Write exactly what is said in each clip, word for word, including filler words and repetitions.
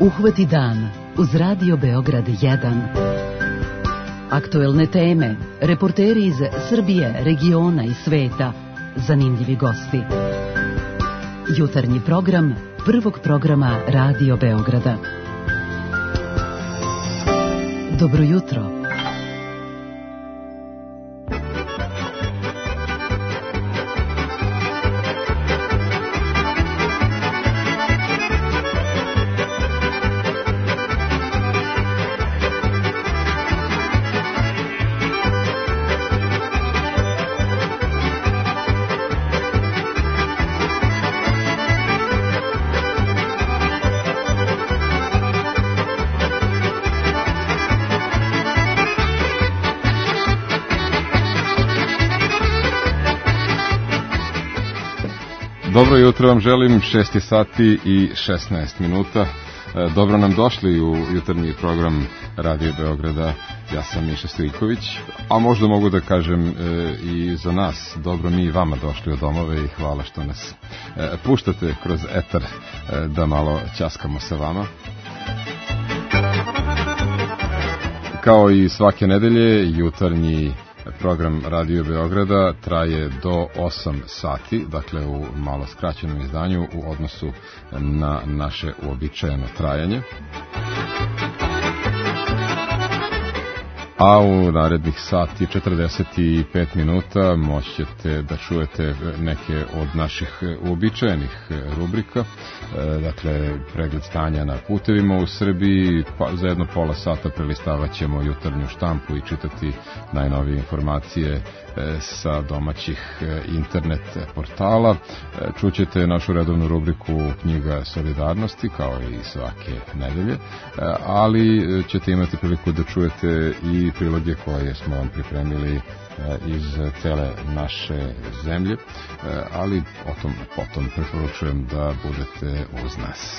Uhvati dan uz Radio Beograd jedan. Aktuelne teme, reporteri iz Srbije, regiona i sveta, zanimljivi gosti. Jutarnji program prvog programa Radio Beograda. Dobro jutro. Dobro jutro vam želim, šest sati i šesnaest minuta. Dobro nam došli u jutarnji program Radio Beograda. Ja sam Miša Stojković, a možda mogu da kažem i za nas. Dobro mi i vama došli od domove i hvala što nas puštate kroz etar da malo ćaskamo sa vama. Kao i svake nedelje, jutarnji program Radio Beograda traje do osam sati, dakle u malo skraćenom izdanju u odnosu na naše uobičajeno trajanje. A u narednih sati četrdeset pet minuta moći ćete da čujete neke od naših uobičajenih rubrika, dakle pregled stanja na putevima u Srbiji, pa za jedno pola sata prelistavat ćemo jutarnju štampu i čitati najnovije informacije sa domaćih internet portala. Čućete našu redovnu rubriku Knjiga solidarnosti kao i svake nedelje, ali ćete imati priliku da čujete i priloge koje smo vam pripremili iz cele naše zemlje, ali o tom potom preporučujem da budete uz nas.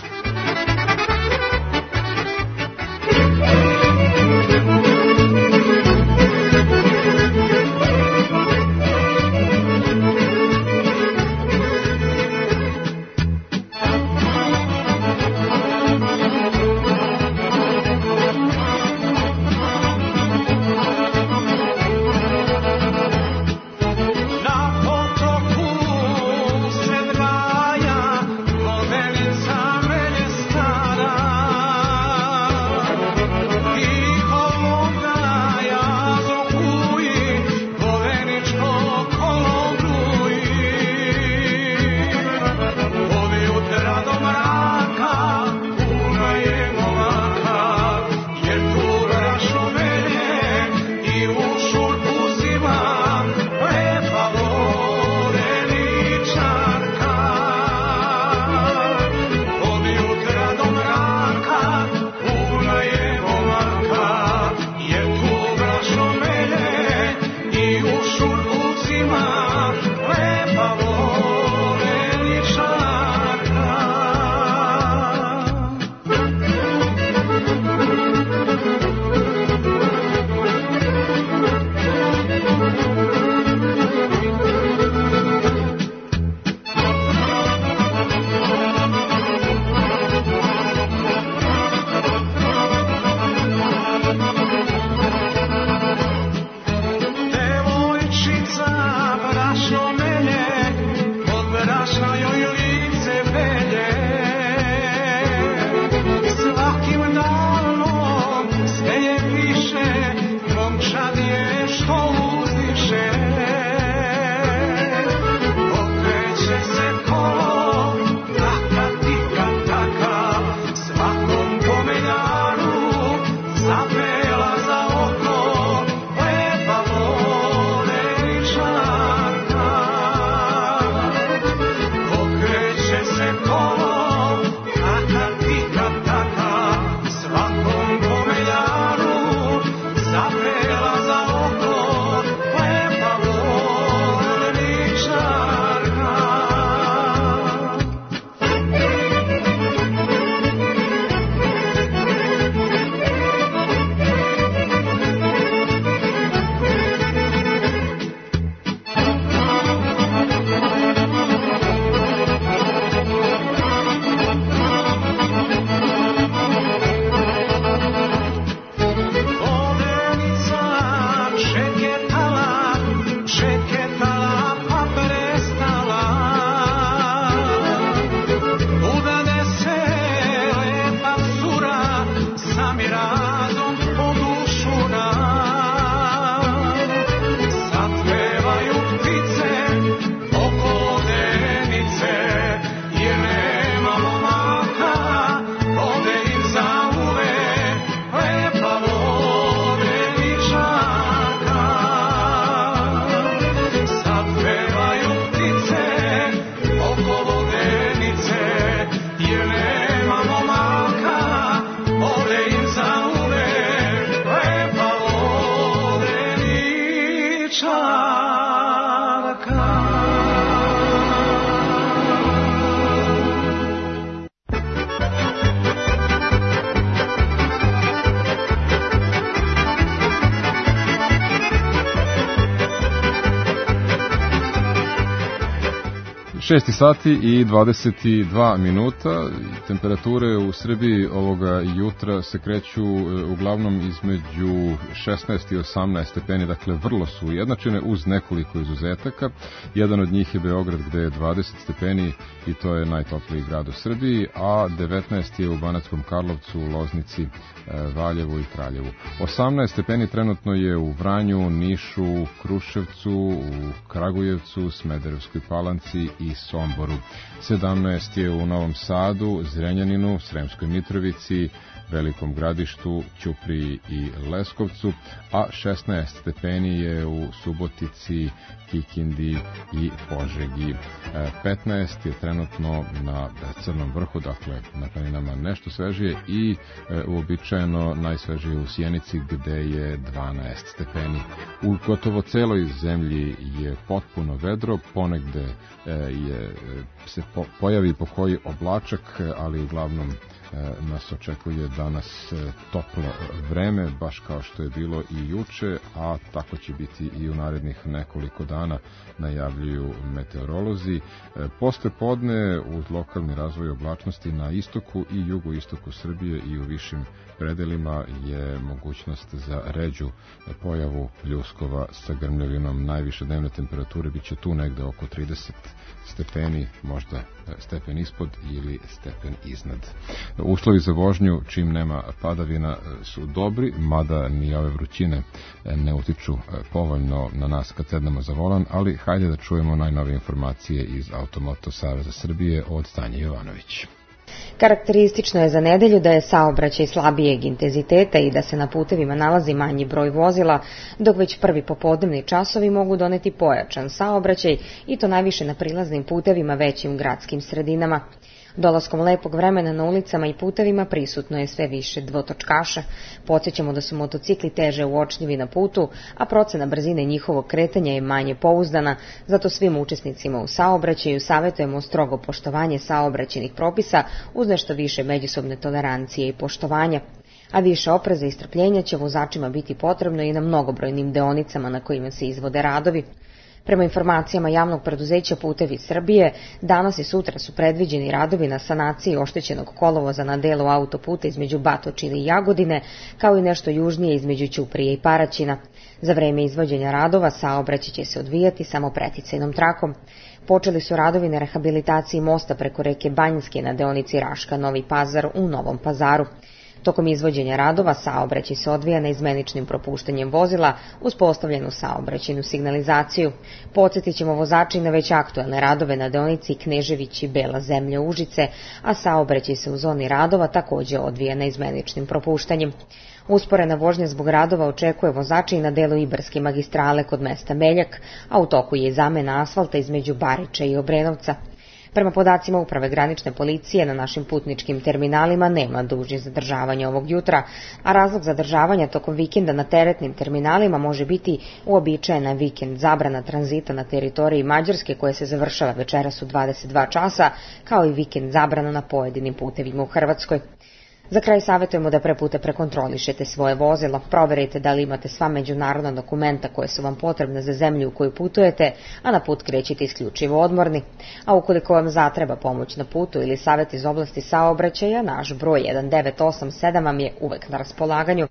šest sati i dvadeset dva minuta. Temperature u Srbiji ovoga jutra se kreću uglavnom između šesnaest i osamnaest stepeni, dakle vrlo su ujednačene uz nekoliko izuzetaka. Jedan od njih je Beograd gde je dvadeset stepeni i to je najtopliji grad u Srbiji, a devetnaest je u Banatskom Karlovcu, Loznici, Valjevu i Kraljevu. osamnaest stepeni trenutno je u Vranju, Nišu, Kruševcu, u Kragujevcu, Smederevskoj Palanci i Somboru. sedamnaest je u Novom Sadu, Zrenjaninu, Sremskoj Mitrovici, Velikom Gradištu, Ćupriji i Leskovcu, a šesnaest stepeni je u Subotici, Kikindi i Požegi. petnaest je trenutno na Crnom vrhu, dakle na planinama nešto svežije, i uobičajeno najsvežije u Sjenici gde je dvanaest stepeni. U gotovo celoj zemlji je potpuno vedro, ponegde je, se po, pojavi po koji oblačak, ali uglavnom nas očekuje danas toplo vreme, baš kao što je bilo i juče, a tako će biti i u narednih nekoliko dana, najavljuju meteorolozi. Posle podne uz lokalni razvoj oblačnosti na istoku i jugoistoku Srbije i u višim predelima je mogućnost za ređu pojavu pljuskova sa grmljavinom. Najviše dnevne temperature biće tu negde oko trideset stepeni, možda stepen ispod ili stepen iznad. Uslovi za vožnju, čim nema padavina, su dobri, mada ni ove vrućine ne utiču povoljno na nas kad sednemo za volan, ali hajde da čujemo najnovije informacije iz Automoto Saveza Srbije od Tanje Jovanović. Karakteristično je za nedelju da je saobraćaj slabijeg intenziteta i da se na putevima nalazi manji broj vozila, dok već prvi popodnevni časovi mogu doneti pojačan saobraćaj i to najviše na prilaznim putevima većim gradskim sredinama. Dolaskom lepog vremena na ulicama i putevima prisutno je sve više dvotočkaša. Podsjećamo da su motocikli teže uočljivi na putu, a procena brzine njihovog kretanja je manje pouzdana, zato svim učesnicima u saobraćaju savjetujemo strogo poštovanje saobraćajnih propisa uz nešto više međusobne tolerancije i poštovanja. A više opreza i strpljenja će vozačima biti potrebno i na mnogobrojnim deonicama na kojima se izvode radovi. Prema informacijama javnog preduzeća Putevi Srbije, danas i sutra su predviđeni radovi na sanaciji oštećenog kolovoza na delu autoputa između Batočine i Jagodine, kao i nešto južnije između Ćuprije i Paraćina. Za vreme izvođenja radova saobraćaj će se odvijati samo preticajnom trakom. Počeli su radovi na rehabilitaciji mosta preko reke Banjske na deonici Raška-Novi Pazar u Novom Pazaru. Tokom izvođenja radova saobraćaj se odvija neizmeničnim propuštanjem vozila uz postavljenu saobraćajnu signalizaciju. Podsjetit ćemo vozači na već aktuelne radove na deonici Knežević i Bela Zemlja Užice, a saobraćaj se u zoni radova također odvija neizmeničnim propuštanjem. Usporena vožnja zbog radova očekuje vozače i na delu Ibarske magistrale kod mesta Meljak, a u toku je i zamena asfalta između Bariča i Obrenovca. Prema podacima Uprave granične policije, na našim putničkim terminalima nema dužih zadržavanja ovog jutra, a razlog zadržavanja tokom vikenda na teretnim terminalima može biti uobičajena vikend zabrana tranzita na teritoriji Mađarske koje se završava večeras u dvadeset dva časa, kao i vikend zabrana na pojedinim putevima u Hrvatskoj. Za kraj savjetujemo da prepute prekontrolišete svoje vozilo, proverite da li imate sva međunarodna dokumenta koje su vam potrebne za zemlju u koju putujete, a na put krećite isključivo odmorni. A ukoliko vam zatreba pomoć na putu ili savjet iz oblasti saobraćaja, naš broj jedan devet osam sedam vam je uvek na raspolaganju.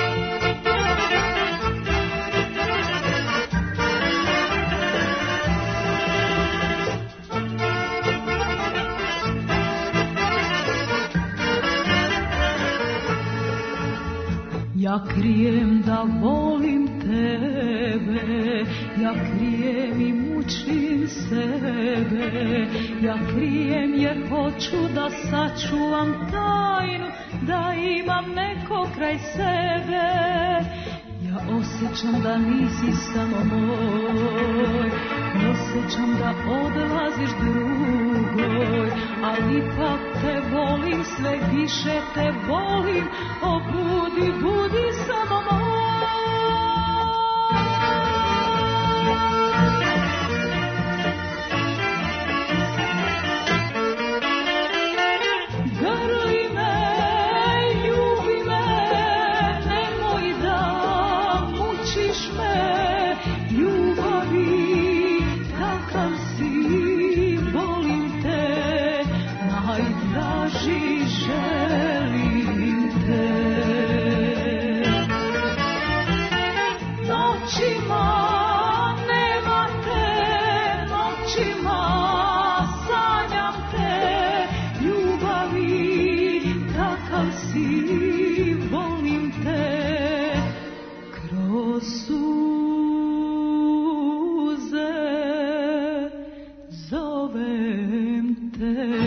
Ja krijem da volim tebe, ja krijem i mučim sebe, ja krijem jer hoću da sačuvam tajnu, da imam neko kraj sebe. Ja osjećam da nisi samo moj, osjećam da odlaziš drugoj, ali ipak te volim, sve više te volim, o budi, budi samo moj. Grli me, ljubi me, nemoj da mučiš me, ljubavi, kakav si, si, volim te, kroz suze zovem te.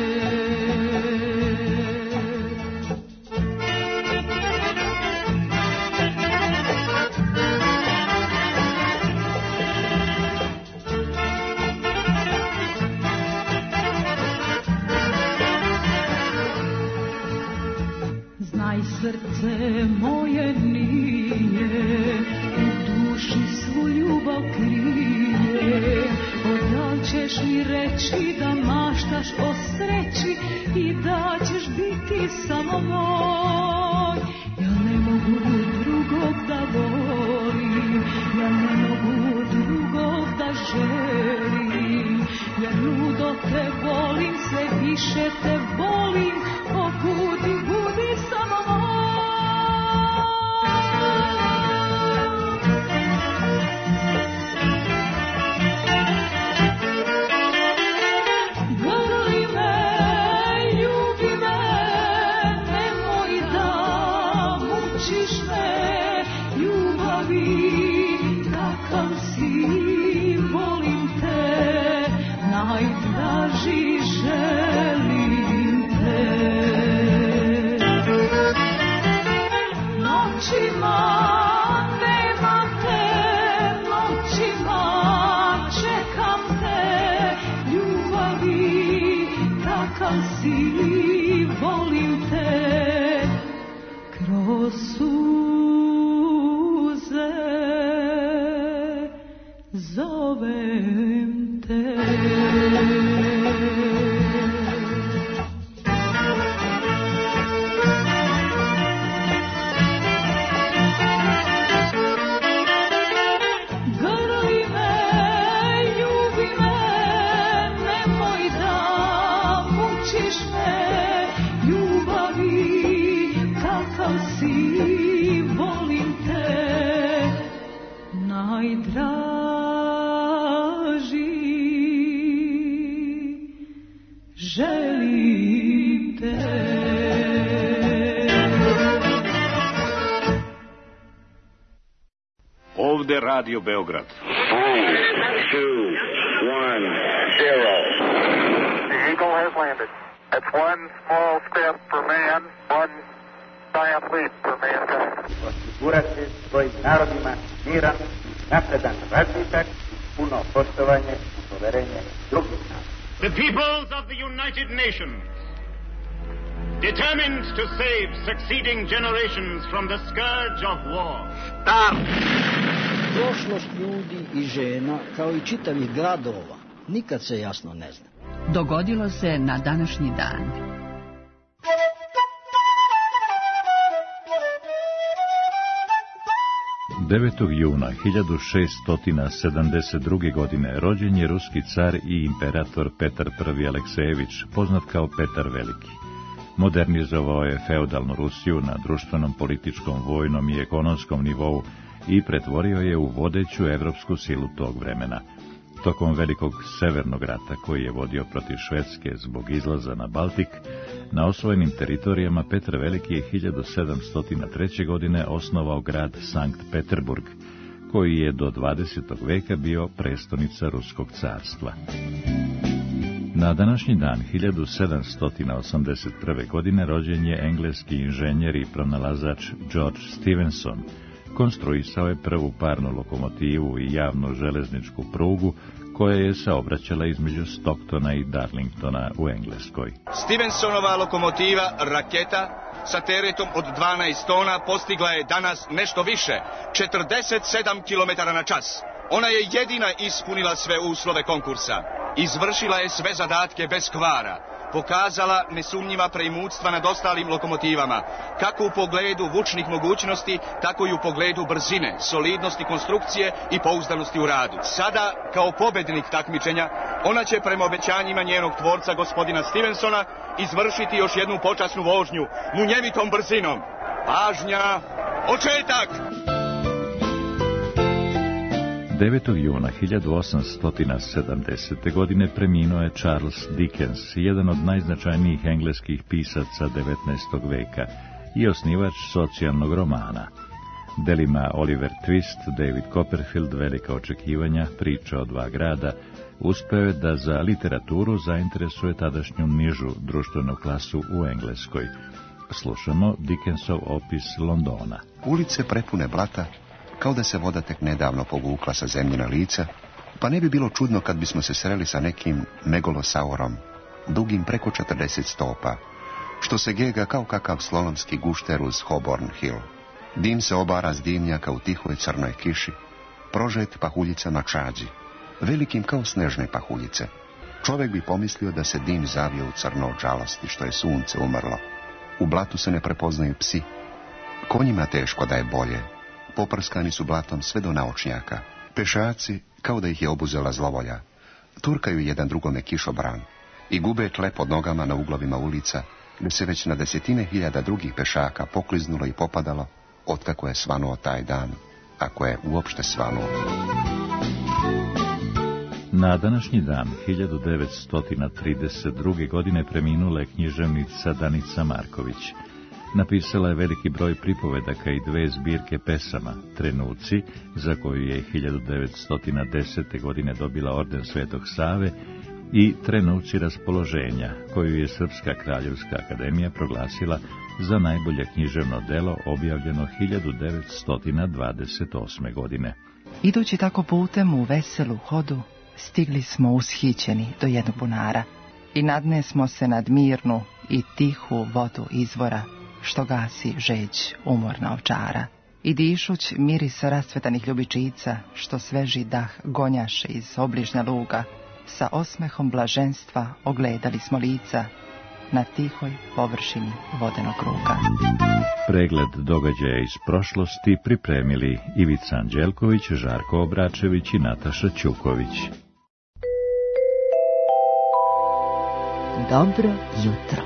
Srce moje nije, u duši svu ljubav krije. Odal ćeš mi reći da maštaš o sreći i da ćeš biti samo moj. Ja ne mogu drugog da volim, ja ne mogu drugog da želim, jer ludo te volim, sve više te volim, o budi, budi samo moj. Si, volim te, kroz suze zovem te. Ovde Radio Beograd. Three, two, one, zero. The Eagle has landed. That's one small step for man, one giant leap for mankind. Osigurati svojim narodima miran, napredan razvitak, puno poštovanje i poverenje drugih naroda. The peoples of the United Nations, determined to save succeeding generations from the scourge of war. Start! Prošlost ljudi i žena, kao i čitavih gradova, nikad se jasno ne zna. Dogodilo se na današnji dan. devetog juna hiljadu šeststo sedamdeset druge. godine rođen je ruski car i imperator Petar prvi. Aleksejević, poznat kao Petar Veliki. Modernizovao je feudalnu Rusiju na društvenom, političkom, vojnom i ekonomskom nivou i pretvorio je u vodeću evropsku silu tog vremena. Tokom Velikog severnog rata, koji je vodio protiv Švedske zbog izlaza na Baltik, na osvojenim teritorijama Petar Veliki je hiljadu sedamsto treće. godine osnovao grad Sankt Peterburg, koji je do dvadesetog veka bio prestonica Ruskog carstva. Na današnji dan hiljadu sedamsto osamdeset prve. godine rođen je engleski inženjer i pronalazač George Stephenson. Konstruisao je prvu parnu lokomotivu i javnu železničku prugu koja je saobraćala između Stocktona i Darlingtona u Engleskoj. Stephensonova lokomotiva raketa sa teretom od dvanaest tona postigla je danas nešto više, četrdeset sedam kilometara na čas. Ona je jedina ispunila sve uslove konkursa. Izvršila je sve zadatke bez kvara. Pokazala nesumnjiva preimutstva nad ostalim lokomotivama, kako u pogledu vučnih mogućnosti, tako i u pogledu brzine, solidnosti konstrukcije i pouzdanosti u radu. Sada, kao pobednik takmičenja, ona će prema obećanjima njenog tvorca, gospodina Stephensona, izvršiti još jednu počasnu vožnju, munjevitom brzinom. Pažnja, početak! devetog juna hiljadu osamsto sedamdesete. godine preminuo je Charles Dickens, jedan od najznačajnijih engleskih pisaca devetnaestog veka i osnivač socijalnog romana. Delima Oliver Twist, David Copperfield, Velika očekivanja, Priča o dva grada, uspeo je da za literaturu zainteresuje tadašnju nižu društvenu klasu u Engleskoj. Slušamo Dickensov opis Londona. Ulice prepune blata, kao da se voda tek nedavno povukla sa zemljina lica, pa ne bi bilo čudno kad bismo se sreli sa nekim megolosaurom, dugim preko četrdeset stopa, što se gega kao kakav slolomski gušter uz Holborn Hill. Dim se obara s dimnjaka u tihoj crnoj kiši, prožet pahuljicama čađi, velikim kao snežne pahuljice. Čovjek bi pomislio da se dim zavio u crno od žalosti što je sunce umrlo. U blatu se ne prepoznaju psi. Konjima teško da je bolje. Poprskani su blatom sve do naočnjaka. Pešaci, kao da ih je obuzela zlovolja, turkaju jedan drugome kišobran i gube tle pod nogama na uglovima ulica, gdje se već na desetine hiljada drugih pešaka pokliznulo i popadalo, otkako je svanuo taj dan, ako je uopšte svanuo. Na današnji dan, hiljadu devetsto trideset druge. godine preminula je književnica Danica Marković. Napisala je veliki broj pripovedaka i dve zbirke pesama, Trenuci, za koju je hiljadu devetsto desete. godine dobila orden Svetog Save, i Trenuci raspoloženja, koju je Srpska kraljevska akademija proglasila za najbolje književno delo, objavljeno hiljadu devetsto dvadeset osme. godine. Idući tako putem u veselu hodu, stigli smo ushićeni do jednog bunara i nadne smo se nad mirnu i tihu vodu izvora, što gasi žeđ umorna ovčara. I dišuć miris rastvetanih ljubičica, što sveži dah gonjaše iz obližnja luga, sa osmehom blaženstva ogledali smo lica na tihoj površini vodenog kruga. Pregled događaja iz prošlosti pripremili Ivica Anđelković, Žarko Obračević i Nataša Ćuković. Dobro jutro.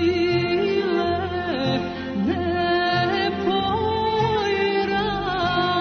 Slavuj pile, ne pojra.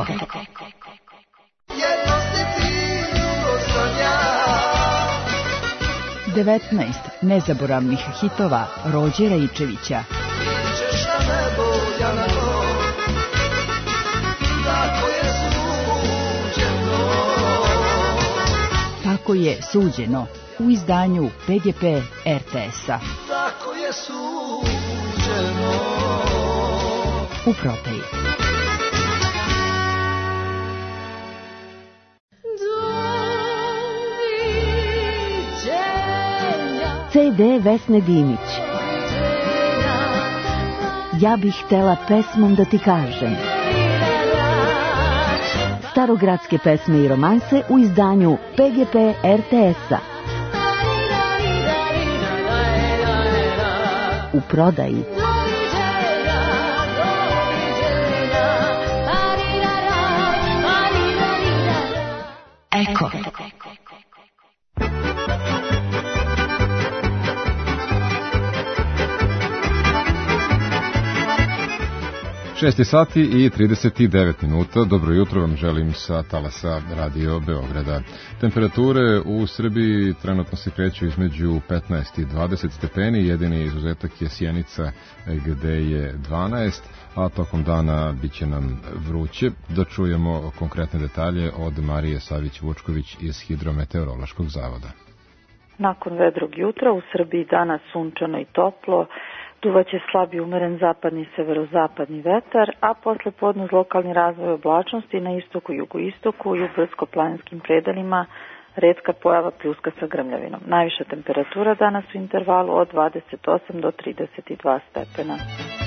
devetnaest nezaboravnih hitova Rođe Rejčevića. Tako je suđeno u izdanju P G P R T S-a. Tako je suđeno u prodaji. C D Vesne Dimić. Ja bih htela pesmom da ti kažem. Starogradske pesme i romanse u izdanju P G P R T S-a. U prodaji. Eko. šest sati i trideset devet minuta. Dobro jutro vam želim sa talasa Radio Beograda. Temperature u Srbiji trenutno se kreću između petnaest i dvadeset stepeni. Jedini izuzetak je Sjenica gde je dvanaest, a tokom dana bit će nam vruće. Da čujemo konkretne detalje od Marije Savić-Vučković iz Hidrometeorološkog zavoda. Nakon vedrog jutra u Srbiji danas sunčano i toplo. Duvaće slabi umeren zapadni i severozapadni vetar, a posle podne uz lokalni razvoj oblačnosti na istoku i jugoistoku i u brdsko-planinskim predelima retka pojava pljuska sa grmljavinom. Najviša temperatura danas u intervalu od dvadeset osam do trideset dva stepena.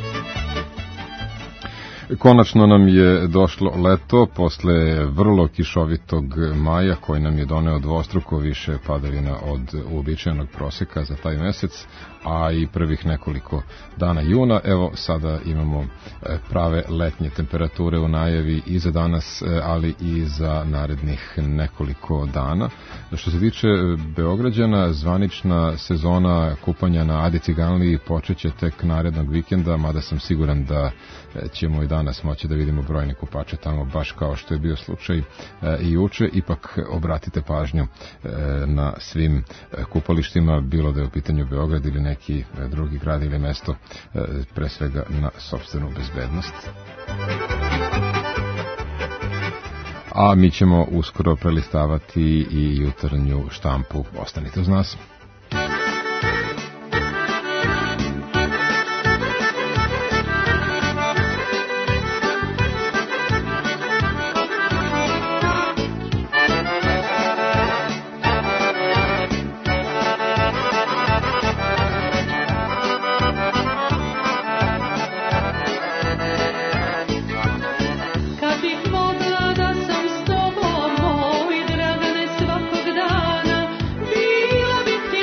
Konačno nam je došlo leto posle vrlo kišovitog maja koji nam je doneo dvostruko više padavina od uobičajenog proseka za taj mesec, a i prvih nekoliko dana juna. Evo sada imamo prave letnje temperature u najavi i za danas, ali i za narednih nekoliko dana. Što se tiče Beograđana, zvanična sezona kupanja na Adi Ciganliji počeće tek narednog vikenda, mada sam siguran da ćemo i danas moći da vidimo brojne kupače tamo, baš kao što je bio slučaj i juče. Ipak obratite pažnju na svim kupalištima, bilo da je u pitanju Beograd ili neki drugi grad ili mesto, pre svega na sopstvenu bezbednost. A mi ćemo uskoro prelistavati i jutarnju štampu. Ostanite uz nas. Bila bi ti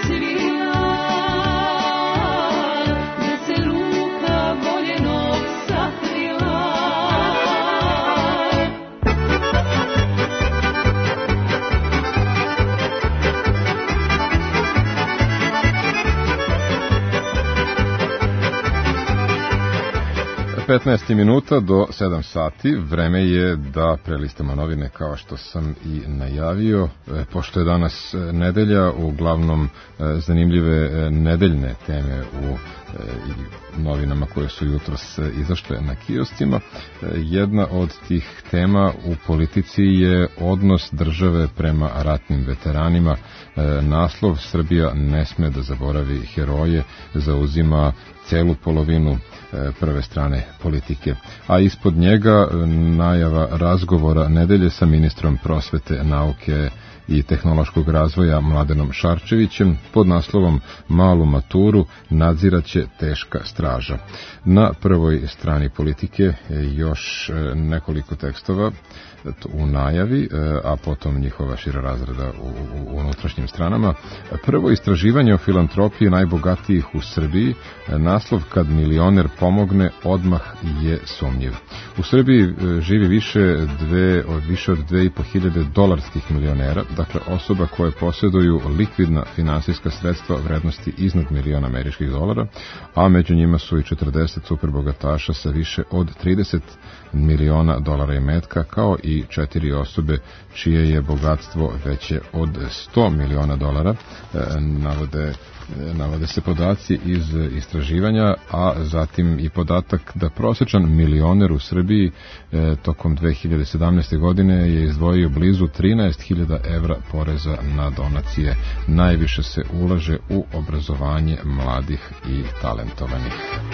petnaest minuta do sedam sati, vreme je da prelistamo novine kao što sam i najavio. E, pošto je danas nedelja, uglavnom e, zanimljive nedeljne teme u e, novinama koje su jutros izašle na kioscima. E, jedna od tih tema u politici je odnos države prema ratnim veteranima. E, naslov Srbija ne sme da zaboravi heroje zauzima celu polovinu prve strane politike, a ispod njega najava razgovora nedelje sa ministrom prosvete, nauke i tehnološkog razvoja Mladenom Šarčevićem pod naslovom Malu maturu nadziraće teška straža. Na prvoj strani politike još nekoliko tekstova u najavi, a potom njihova šira razrada u, u unutrašnjim stranama. Prvo istraživanje o filantropiji najbogatijih u Srbiji, naslov Kad milioner pomogne, odmah je sumnjiv. U Srbiji živi više, dve, više od dve i po hiljade dolarskih milionera, dakle osoba koje posjeduju likvidna finansijska sredstva vrednosti iznad miliona američkih dolara, a među njima su i četrdeset superbogataša sa više od trideset miliona dolara imetka, kao i četiri osobe čije je bogatstvo veće od sto miliona dolara. E, navode, navode se podaci iz istraživanja, a zatim i podatak da prosječan milioner u Srbiji e, tokom dve hiljade sedamnaeste. godine je izdvojio blizu trinaest hiljada evra poreza na donacije. Najviše se ulaže u obrazovanje mladih i talentovanih.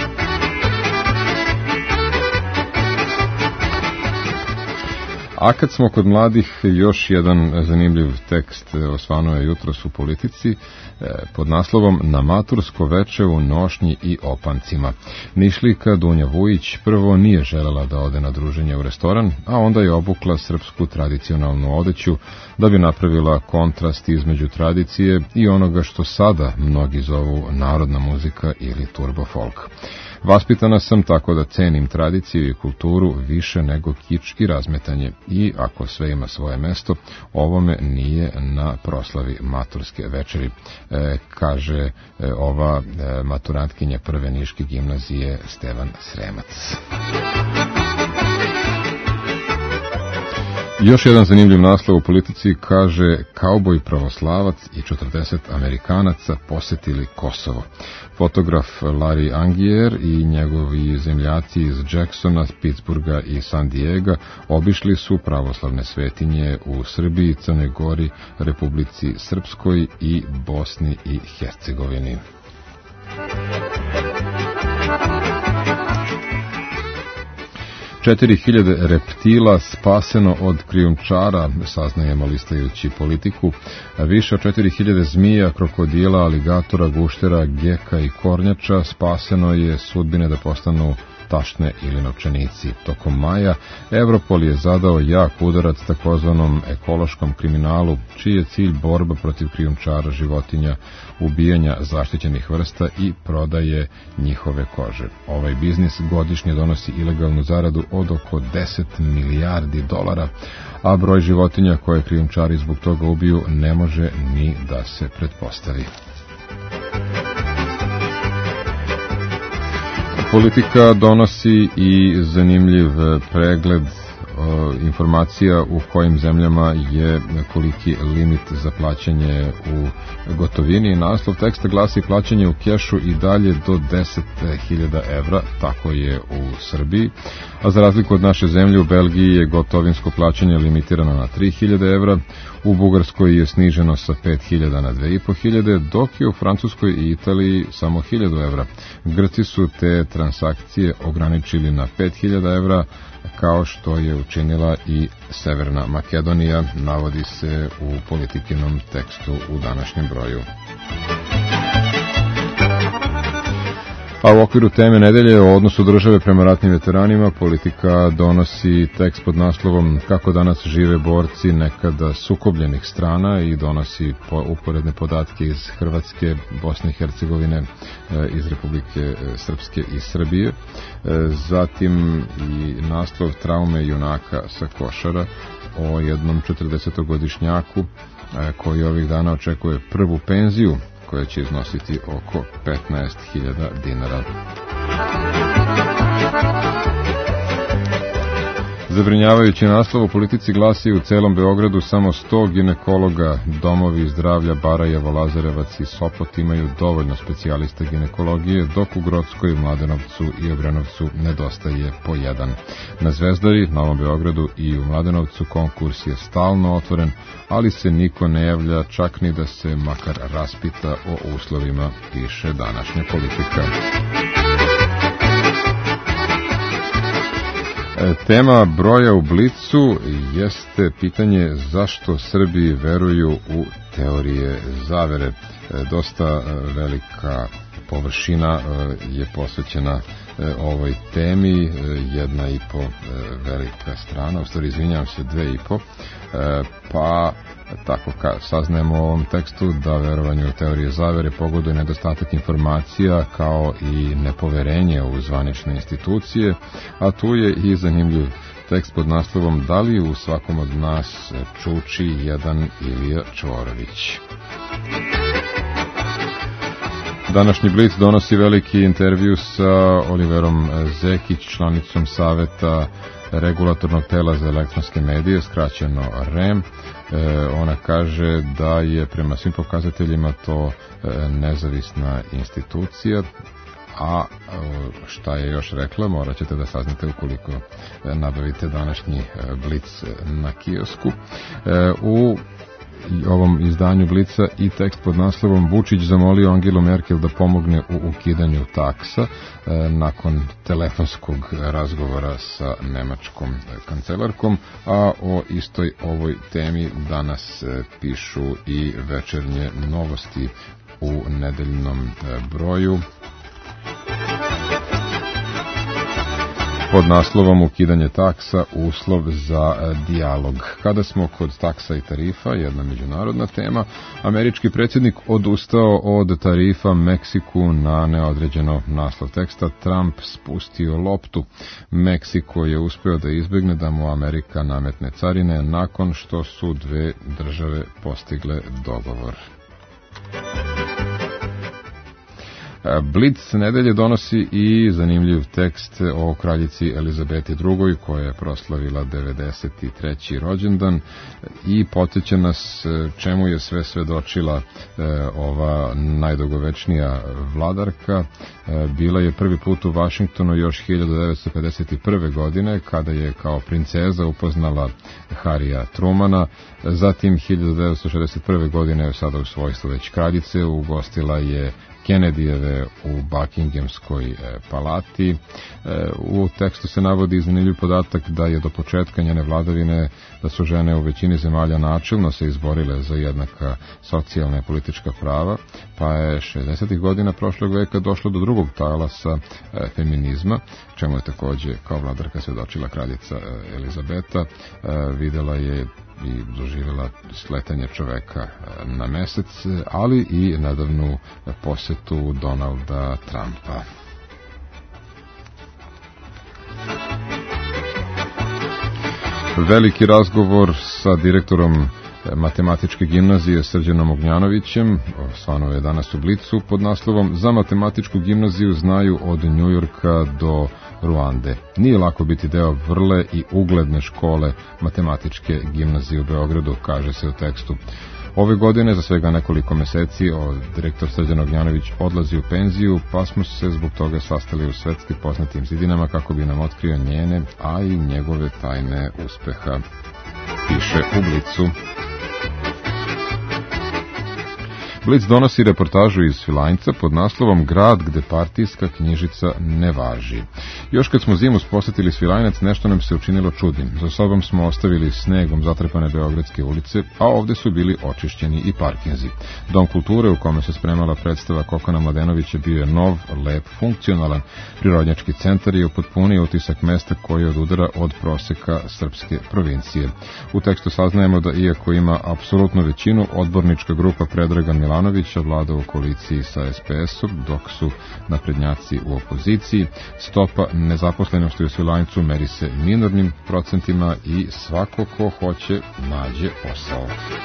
A kad smo kod mladih, još jedan zanimljiv tekst osvanuo je jutros u Politici pod naslovom Na matursko veče u nošnji i opancima. Nišlijka Dunja Vujić prvo nije želela da ode na druženje u restoran, a onda je obukla srpsku tradicionalnu odeću da bi napravila kontrast između tradicije i onoga što sada mnogi zovu narodna muzika ili turbo folk. Vaspitana sam tako da cenim tradiciju i kulturu više nego kič i razmetanje i ako sve ima svoje mesto, ovome nije na proslavi maturske večeri, e, kaže e, ova e, maturantkinja prve niške gimnazije Stevan Sremac. Još jedan zanimljiv naslov u Politici kaže kauboj pravoslavac i četrdeset Amerikanaca posetili Kosovo. Fotograf Larry Angier i njegovi zemljaci iz Jacksona, Pittsburgha i San Diega obišli su pravoslavne svetinje u Srbiji, Crnoj Gori, Republici Srpskoj i Bosni i Hercegovini. četiri hiljade reptila spaseno od krijumčara, saznajemo listajući Politiku. Više od četiri hiljade zmija, krokodila, aligatora, guštera, geka i kornjača spaseno je sudbine da postanu tašne ili novčanici. Tokom maja Europol je zadao jak udarac takozvanom ekološkom kriminalu, čiji je cilj borba protiv krijumčara životinja, ubijanja zaštićenih vrsta i prodaje njihove kože. Ovaj biznis godišnje donosi ilegalnu zaradu od oko deset milijardi dolara, a broj životinja koje krijumčari zbog toga ubiju ne može ni da se pretpostavi. Politika donosi i zanimljiv pregled o, informacija u kojim zemljama je koliki limit za plaćanje u gotovini. Naslov teksta glasi plaćanje u kešu i dalje do deset hiljada evra, tako je u Srbiji. A za razliku od naše zemlje, u Belgiji je gotovinsko plaćanje limitirano na tri hiljade evra, u Bugarskoj je sniženo sa pet hiljada na dve i po hiljade, dok je u Francuskoj i Italiji samo hiljadu evra. Grci su te transakcije ograničili na pet hiljada evra, kao što je učinila i Severna Makedonija, navodi se u Politikinom tekstu u današnjem broju. A u okviru teme nedelje o odnosu države prema ratnim veteranima Politika donosi tekst pod naslovom Kako danas žive borci nekada sukobljenih strana i donosi uporedne podatke iz Hrvatske, Bosne i Hercegovine, iz Republike Srpske i Srbije. Zatim i naslov Traume junaka sa Košara o jednom četrdesetogodišnjaku koji ovih dana očekuje prvu penziju koja će iznositi oko petnaest hiljada dinara. Zabrinjavajući naslov u Politici glasi u celom Beogradu samo sto ginekologa, domovi zdravlja Barajevo, Lazarevac i Sopot imaju dovoljno specijalista ginekologije, dok u Grockoj, Mladenovcu i Obrenovcu nedostaje po jedan. Na Zvezdari, Novom Beogradu i u Mladenovcu konkurs je stalno otvoren, ali se niko ne javlja čak ni da se makar raspita o uslovima, piše današnja Politika. Tema broja u Blicu jeste pitanje zašto Srbi veruju u teorije zavere. Dosta velika površina je posvećena ovoj temi, jedna i po velika strana, u stvari izvinjavam se, dve i po, pa tako ka, saznajemo u ovom tekstu da verovanju u teorije zavere pogoduje nedostatak informacija kao i nepoverenje u zvanične institucije, a tu je i zanimljiv tekst pod naslovom Da li u svakom od nas čuči jedan Ilija Čvorović. Današnji Blic donosi veliki intervju sa Oliverom Zekić, članicom Saveta regulatornog tela za elektronske medije, skraćeno R E M. E, ona kaže da je prema svim pokazateljima to e, nezavisna institucija, a šta je još rekla, morat ćete da saznate ukoliko nabavite današnji Blic na kiosku. E, u ovom izdanju Blica i tekst pod naslovom Vučić zamolio Angelu Merkel da pomogne u ukidanju taksa e, nakon telefonskog razgovora sa nemačkom kancelarkom, a o istoj ovoj temi danas e, pišu i Večernje novosti u nedeljnom e, broju. Pod naslovom Ukidanje taksa, uslov za dijalog. Kada smo kod taksa i tarifa, jedna međunarodna tema, američki predsjednik odustao od tarifa Meksiku na neodređeno. Naslov teksta, Trump spustio loptu. Meksiko je uspeo da izbegne da mu Amerika nametne carine nakon što su dve države postigle dogovor. Blic nedelje donosi i zanimljiv tekst o kraljici Elizabeti drugoj koja je proslavila devedeset treći rođendan i podsjeća nas čemu je sve svedočila ova najdugovečnija vladarka. Bila je prvi put u Vašingtonu još hiljadu devetsto pedeset prve. godine kada je kao princeza upoznala Harija Trumana. Zatim hiljadu devetsto šezdeset prve. godine sada u svojstvu već kraljice ugostila je Kennedyjeve u Buckinghamskoj palati. U tekstu se navodi zanimljiv podatak da je do početka njene vladavine da su žene u većini zemalja načelno se izborile za jednaka socijalna i politička prava, pa je šezdesetih godina prošlog veka došlo do drugog talasa feminizma, čemu je takođe kao vladarka svedočila kraljica Elizabeta. Videla je i doživjela sletanje čoveka na mesec, ali i nedavnu posetu Donalda Trumpa. Veliki razgovor sa direktorom Matematičke gimnazije Srđanom Ognjanovićem, osvano je danas u Blicu pod naslovom Za matematičku gimnaziju znaju od Njujorka do Ruande. Nije lako biti deo vrle i ugledne škole Matematičke gimnazije u Beogradu, kaže se u tekstu. Ove godine, za svega nekoliko meseci, direktor Srđan Ognjanović odlazi u penziju, pa smo se zbog toga sastali u svetski poznatim zidinama kako bi nam otkrio njene, a i njegove tajne uspeha, piše u Blicu. Blic donosi reportažu iz Svilajnca pod naslovom Grad gde partijska knjižica ne važi. Još kad smo zimu posjetili Svilajnac, nešto nam se učinilo čudnim. Za sobom smo ostavili snegom zatrpane beogradske ulice, a ovde su bili očišćeni i parkinzi. Dom kulture u kome se spremala predstava Kokana Mladenovića bio je nov, lep, funkcionalan. Prirodnjački centar je upotpunio utisak mesta koji odudara od proseka srpske provincije. U tekstu saznajemo da iako ima apsolutnu većinu, odbornička grupa Predragan Milanovića vlada u koaliciji sa es pe esom, dok su naprednjaci u opoziciji. Stopa nezaposlenosti u Svilajncu meri se minornim procentima i svako ko hoće nađe posao.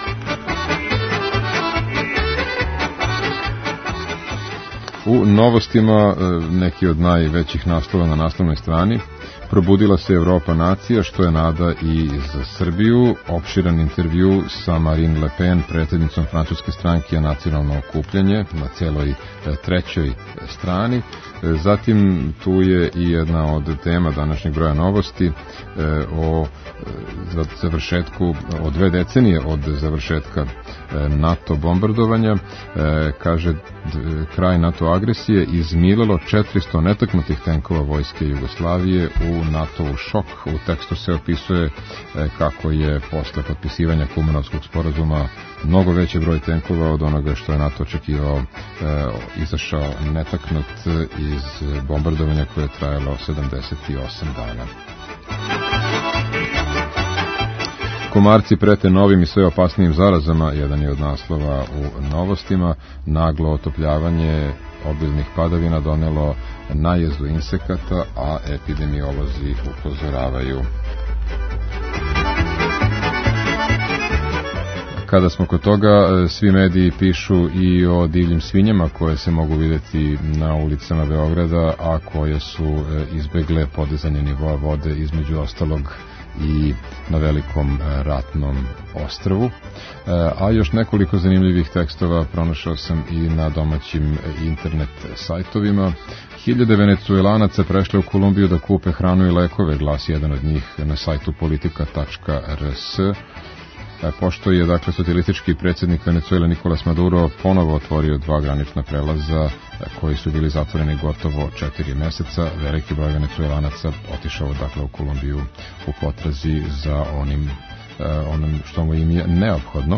U novostima neki od najvećih naslova na naslovnoj strani. Probudila se Evropa nacija, što je nada i za Srbiju. Opširan intervju sa Marine Le Pen, predsjednicom francuske stranke Nacionalno okupljanje, na celoj trećoj strani. Zatim tu je i jedna od tema današnjeg broja novosti o završetku, o dve decenije od završetka NATO bombardovanja. Kaže, kraj NATO agresije izmililo četiristo netaknutih tenkova vojske Jugoslavije u NATO-u šok. U tekstu se opisuje kako je posle potpisivanja Kumanovskog sporazuma mnogo veći broj tenkova od onoga što je NATO očekivao izašao netaknut iz bombardovanja koje je trajalo sedamdeset osam dana. Komarci prete novim i sve opasnijim zarazama, jedan je od naslova u novostima. Naglo otopljavanje obilnih padavina donelo najezdu insekata, a epidemiolozi upozoravaju. Kada smo kod toga, svi mediji pišu i o divljim svinjama koje se mogu vidjeti na ulicama Beograda, a koje su izbegle podizanje nivoa vode, između ostalog i na velikom ratnom ostrvu. A još nekoliko zanimljivih tekstova pronašao sam i na domaćim internet sajtovima. Hiljade Venecuelanaca prešle u Kolumbiju da kupe hranu i lekove, glasi jedan od njih na sajtu politika tačka er es. Pošto je, dakle, socijalistički predsjednik Venecuele Nikolas Maduro ponovo otvorio dva granična prelaza koji su bili zatvoreni gotovo četiri meseca, veliki broj Venecuelanaca otišao, dakle, u Kolumbiju u potrazi za onim, onim što mu im je neophodno.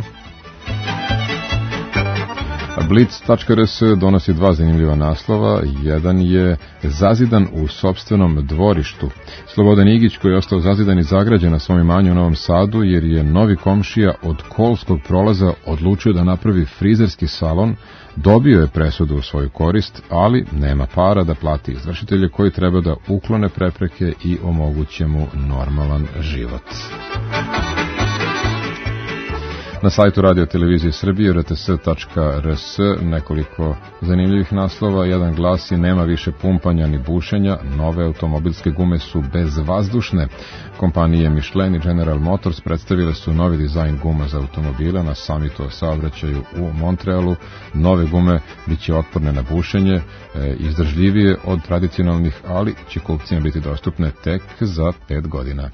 Blic tačka er es donosi dva zanimljiva naslova. Jedan je zazidan u sopstvenom dvorištu. Slobodan Igić, koji je ostao zazidan i zagrađen na svom imanju u Novom Sadu, jer je novi komšija od Kolskog prolaza odlučio da napravi frizerski salon, dobio je presudu u svoju korist, ali nema para da plati izvršitelje koji treba da uklone prepreke i omoguće mu normalan život. Na sajtu Radio Televizije Srbije er te es tačka er es nekoliko zanimljivih naslova. Jedan glasi: nema više pumpanja ni bušenja, nove automobilske gume su bezvazdušne. Kompanije Michelin i General Motors predstavile su novi dizajn guma za automobile na samitu o saobraćaju u Montrealu. Nove gume bit će otporne na bušenje, izdržljivije od tradicionalnih, ali će kupcima biti dostupne tek za pet godina.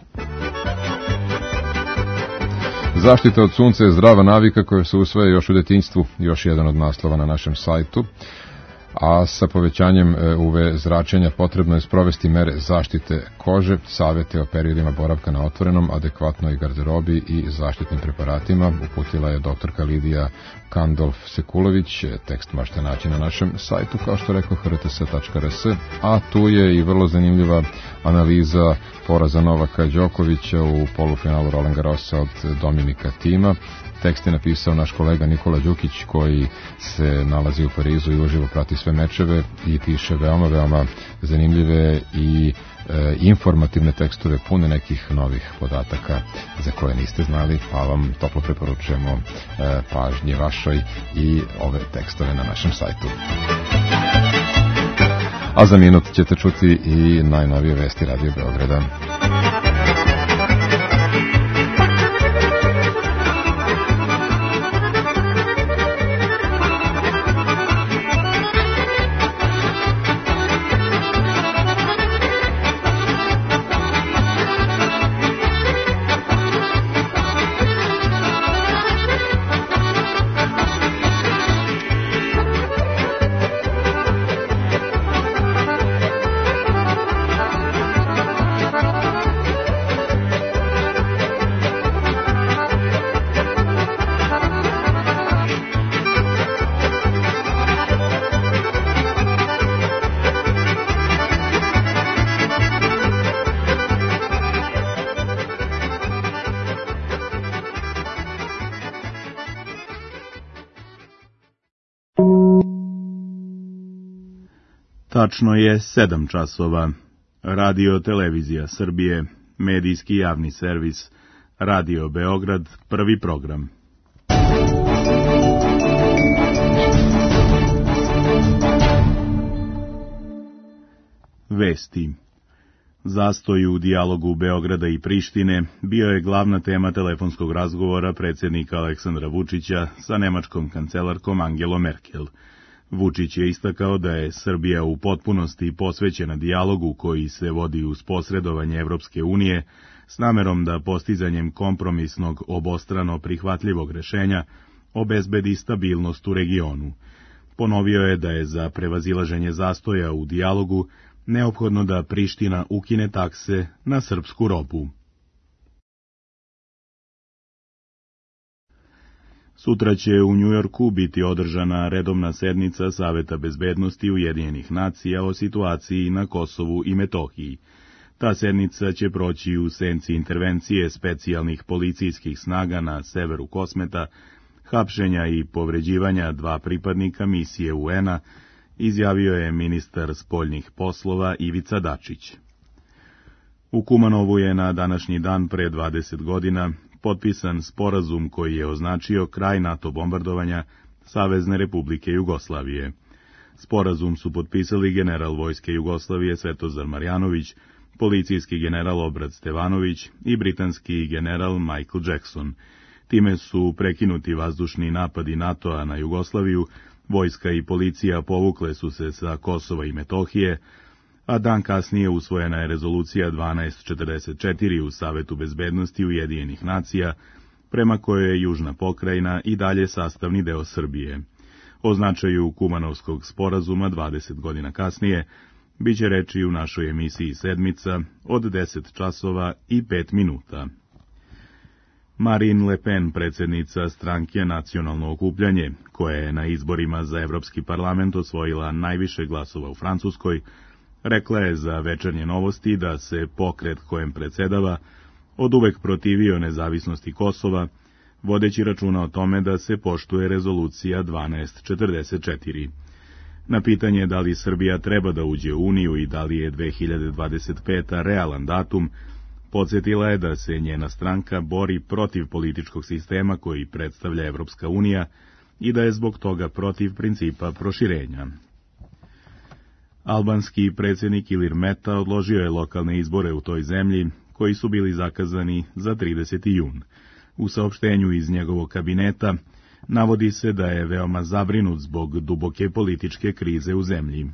Zaštita od sunca je zdrava navika koja se usvaja još u detinjstvu, još jedan od naslova na našem sajtu. A sa povećanjem U V zračenja potrebno je sprovesti mere zaštite kože, savjete o periodima boravka na otvorenom, adekvatnoj garderobi i zaštitnim preparatima. Uputila je doktorka Lidija Kandolf-Sekulović. Tekst možete naći na našem sajtu, kao što rekao, er te es tačka er es. A tu je i vrlo zanimljiva analiza poraza Novaka Đokovića u polufinalu Roland Garrosa od Dominika Tima. Tekst je napisao naš kolega Nikola Đukić, koji se nalazi u Parizu i uživo prati sve mečeve i piše veoma, veoma zanimljive i e, informativne tekstove, pune nekih novih podataka za koje niste znali, pa vam toplo preporučujemo e, pažnje vašoj i ove tekstove na našem sajtu. A za minut ćete čuti i najnovije vesti Radio Beograda. Tačno je sedam časova. Radio Televizija Srbije, medijski javni servis, Radio Beograd, prvi program. Vesti. Zastoj u dijalogu Beograda i Prištine bio je glavna tema telefonskog razgovora predsjednika Aleksandra Vučića sa nemačkom kancelarkom Angelom Merkel. Vučić je istakao da je Srbija u potpunosti posvećena dijalogu koji se vodi uz posredovanje Evropske unije s namerom da postizanjem kompromisnog obostrano prihvatljivog rešenja obezbedi stabilnost u regionu. Ponovio je da je za prevazilaženje zastoja u dijalogu neophodno da Priština ukine takse na srpsku robu. Sutra će u Njujorku biti održana redovna sednica Saveta bezbednosti Ujedinjenih nacija o situaciji na Kosovu i Metohiji. Ta sednica će proći u senci intervencije specijalnih policijskih snaga na severu Kosmeta, hapšenja i povređivanja dva pripadnika misije U N-a, izjavio je ministar spoljnih poslova Ivica Dačić. U Kumanovu je na današnji dan pre dvadeset godina potpisan sporazum koji je označio kraj NATO bombardovanja Savezne Republike Jugoslavije. Sporazum su potpisali general Vojske Jugoslavije Svetozar Marjanović, policijski general Obrad Stevanović i britanski general Michael Jackson. Time su prekinuti vazdušni napadi NATO-a na Jugoslaviju, vojska i policija povukle su se sa Kosova i Metohije, a dan kasnije usvojena je rezolucija dvanaest četrdeset četiri u Savetu bezbednosti Ujedinjenih nacija, prema kojoj je Južna pokrajina i dalje sastavni deo Srbije. O značaju Kumanovskog sporazuma dvadeset godina kasnije biće reči u našoj emisiji Sedmica od deset časova i pet minuta. Marine Le Pen, predsjednica stranke Nacionalno okupljanje, koja je na izborima za Evropski parlament osvojila najviše glasova u Francuskoj, rekla je za Večernje novosti da se pokret kojem predsjedava oduvek protivio nezavisnosti Kosova, vodeći računa o tome da se poštuje rezolucija dvanaest četrdeset četiri. Na pitanje da li Srbija treba da uđe u Uniju i da li je dve hiljade dvadeset peta realan datum, podsjetila je da se njena stranka bori protiv političkog sistema koji predstavlja Evropska unija i da je zbog toga protiv principa proširenja. Albanski predsjednik Ilir Meta odložio je lokalne izbore u toj zemlji, koji su bili zakazani za trideseti jun. U saopštenju iz njegovog kabineta navodi se da je veoma zabrinut zbog duboke političke krize u zemlji.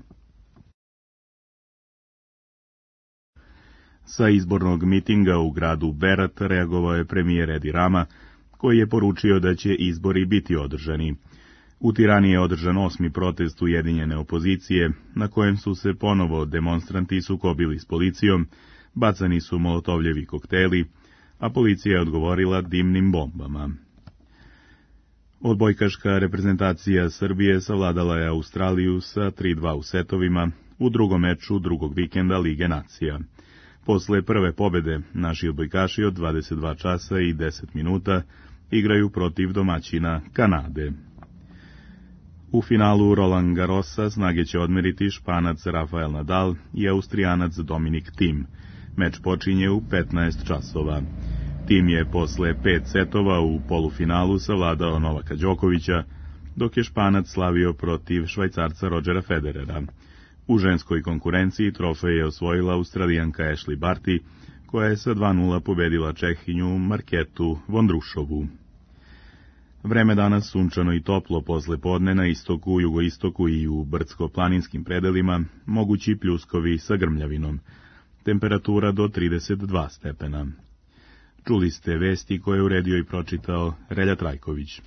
Sa izbornog mitinga u gradu Berat reagovao je premijer Edi Rama, koji je poručio da će izbori biti održani. U Tirani je održan osmi protest ujedinjene opozicije, na kojem su se ponovo demonstranti sukobili s policijom, bacani su molotovljevi kokteli, a policija je odgovorila dimnim bombama. Odbojkaška reprezentacija Srbije savladala je Australiju sa tri dva u setovima u drugom meču drugog vikenda Lige nacija. Posle prve pobede, naši odbojkaši od dvadeset dva časa i deset minuta igraju protiv domaćina Kanade. U finalu Roland Garrosa snage će odmeriti Španac Rafael Nadal i Austrijanac Dominik Thiem. Meč počinje u petnaest časova. Thiem je posle pet setova u polufinalu savladao Novaka Đokovića, dok je Španac slavio protiv Švajcarca Rodgera Federera. U ženskoj konkurenciji trofej je osvojila Australijanka Ashley Barty, koja je sa dva nula pobedila Čehinju Marketu Vondrušovu. Vreme danas sunčano i toplo posle podne na istoku, jugoistoku i u brdsko-planinskim predelima, mogući pljuskovi sa grmljavinom. Temperatura do trideset dva stepena. Čuli ste vesti koje je uredio i pročitao Relja Trajković.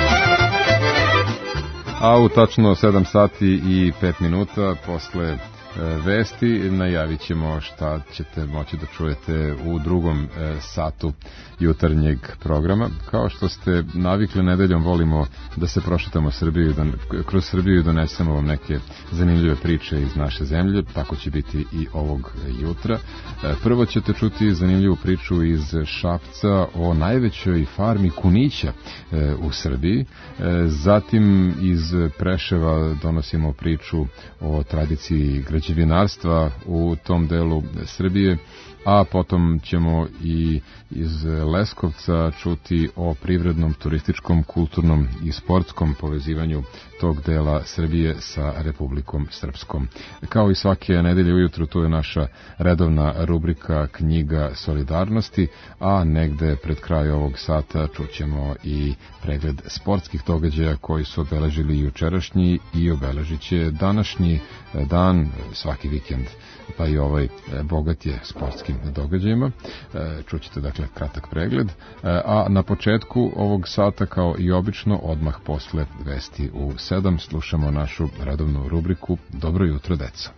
A u tačno sedam sati i pet minuta posle vesti. Najavit ćemo šta ćete moći da čujete u drugom satu jutarnjeg programa. Kao što ste navikli, nedeljom volimo da se prošetamo Srbiju, da kroz Srbiju donesemo vam neke zanimljive priče iz naše zemlje. Tako će biti i ovog jutra. Prvo ćete čuti zanimljivu priču iz Šapca o najvećoj farmi kunića u Srbiji. Zatim iz Preševa donosimo priču o tradiciji građevinarstva u tom delu Srbije, a potom ćemo i iz Leskovca čuti o privrednom, turističkom, kulturnom i sportskom povezivanju tog dela Srbije sa Republikom Srpskom. Kao i svake nedelje ujutru, to je naša redovna rubrika Knjiga solidarnosti, a negde pred kraj ovog sata čućemo i pregled sportskih događaja koji su obeležili jučerašnji i obeležit će današnji dan, svaki vikend, pa i ovaj bogat je sportskim događajima. Čućete dakle kratak pregled, a na početku ovog sata, kao i obično, odmah posle vesti u sedam, slušamo našu redovnu rubriku Dobro jutro, deco.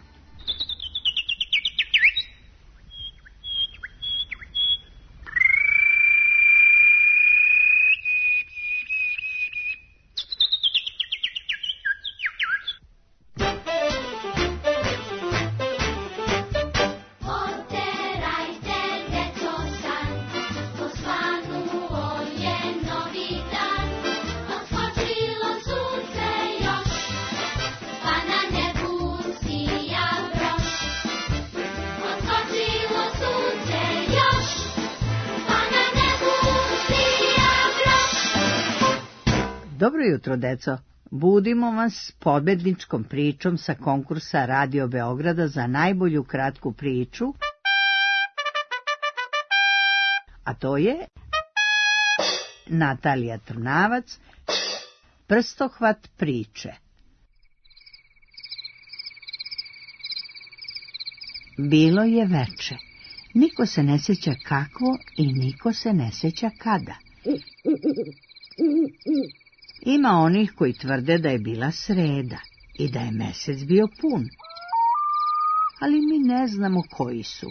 Dobro jutro, deco. Budimo vas pobedničkom pričom sa konkursa Radio Beograda za najbolju kratku priču, a to je Natalija Trnavac, Prstohvat priče. Bilo je veče. Niko se ne sjeća kako i niko se ne sjeća kada. Ima onih koji tvrde da je bila sreda i da je mesec bio pun, ali mi ne znamo koji su.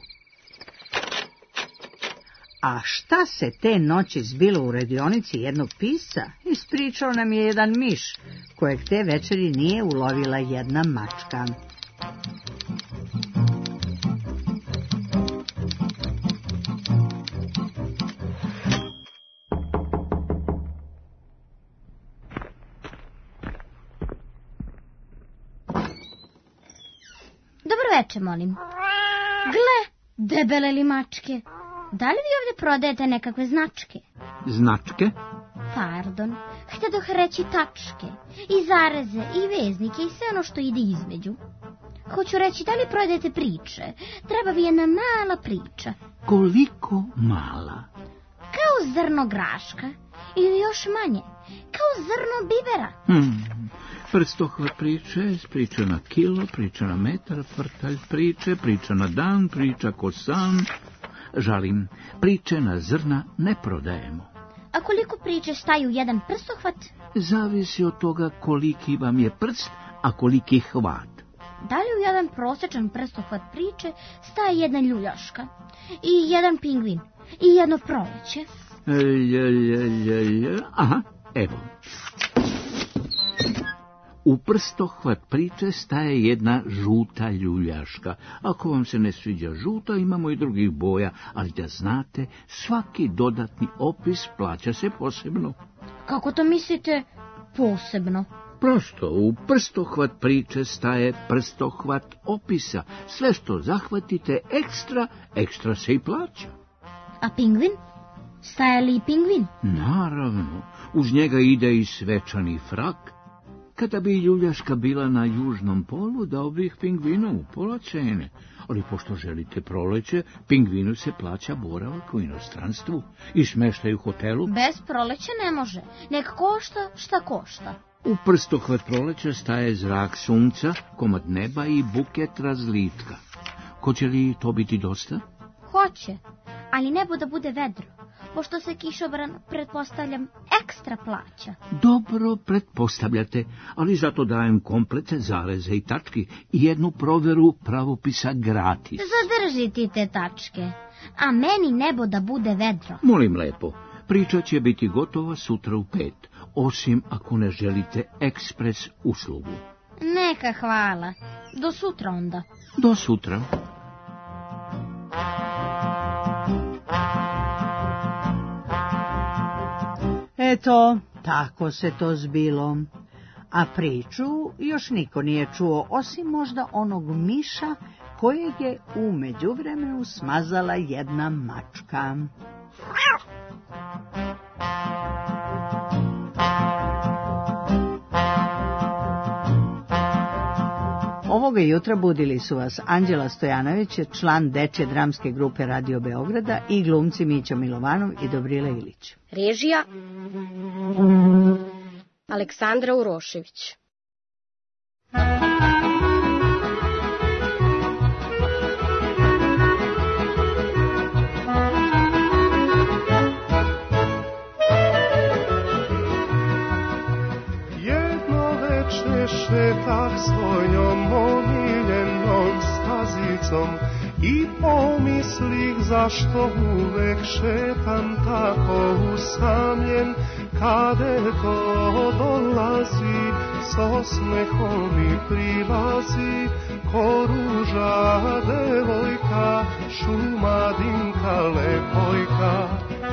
A šta se te noći zbilo u radionici jednog pisca, ispričao nam je jedan miš, kojeg te večeri nije ulovila jedna mačka. Veče, molim. Gle, debele li mačke. Da li vi ovdje prodajete nekakve značke? Značke? Pardon, htedoh reći tačke, i zareze, i veznike, i sve ono što ide između. Hoću reći, da li prodajete priče? Treba vi jedna mala priča. Koliko mala? Kao zrno graška, ili još manje, kao zrno bibera. Hmm... Prstohvat priče, priča na kilo, priča na metar, frtalj priče, priča na dan, priča ko san. Žalim, priče na zrna ne prodajemo. A koliko priče staju jedan prstohvat? Zavisi od toga koliki vam je prst, a koliki hvat. Da li u jedan prosječan prstohvat priče staje jedna ljuljaška, i jedan pingvin, i jedno proleće? Lje, lje, lje, lje. Aha, evo. U prstohvat priče staje jedna žuta ljuljaška. Ako vam se ne sviđa žuta, imamo i drugih boja, ali da znate, svaki dodatni opis plaća se posebno. Kako to mislite posebno? Prosto, u prstohvat priče staje prstohvat opisa. Sve što zahvatite ekstra, ekstra se i plaća. A pingvin? Staje li i pingvin? Naravno, uz njega ide i svečani frak. Kada bi ljuljaška bila na južnom polu, dao bih pingvinu pola cene. Ali pošto želite proleće, pingvinu se plaća boravak u inostranstvu i smeštaj u hotelu. Bez proleća ne može. Nek košta šta košta. U prstohvat proleća staje zrak sunca, komad neba i buket razlitka. Hoće li to biti dosta? Hoće, ali nebo da bude vedro, pošto se kišobran, pretpostavljam, ekstra plaća. Dobro pretpostavljate, ali zato dajem kompletne zareze i tački i jednu proveru pravopisa gratis. Zadrži ti te tačke, a meni nebo da bude vedro. Molim lepo, priča će biti gotova sutra u pet, osim ako ne želite ekspres uslugu. Neka hvala. Do sutra onda. Do sutra. Eto, tako se to zbilo. A priču još niko nije čuo, osim možda onog miša kojeg je u međuvremenu smazala jedna mačka. Ovoga jutra budili su vas Anđela Stojanović, član dečje dramske grupe Radio Beograda, i glumci Mića Milovanov i Dobrila Ilić. Režija Aleksandra Urošević. Šetah svojom omiljenom stazicom i pomislih zašto uvek šetam tako usamljen, kade ko dolazi s osmehom mi prilazi, ko ruža devojka, šumadinka lepojka.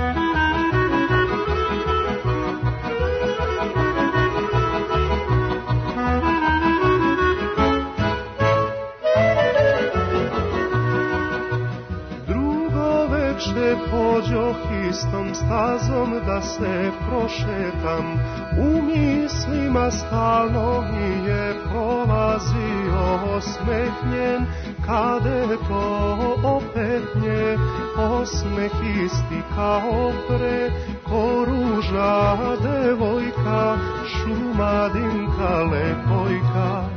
Pođoh istom stazom da se prošetam, u mislima stalno mi je prolazio osmehnjen, kade to opetnje, osmeh isti kao pre, ko ruža devojka, šumadinka lepojka.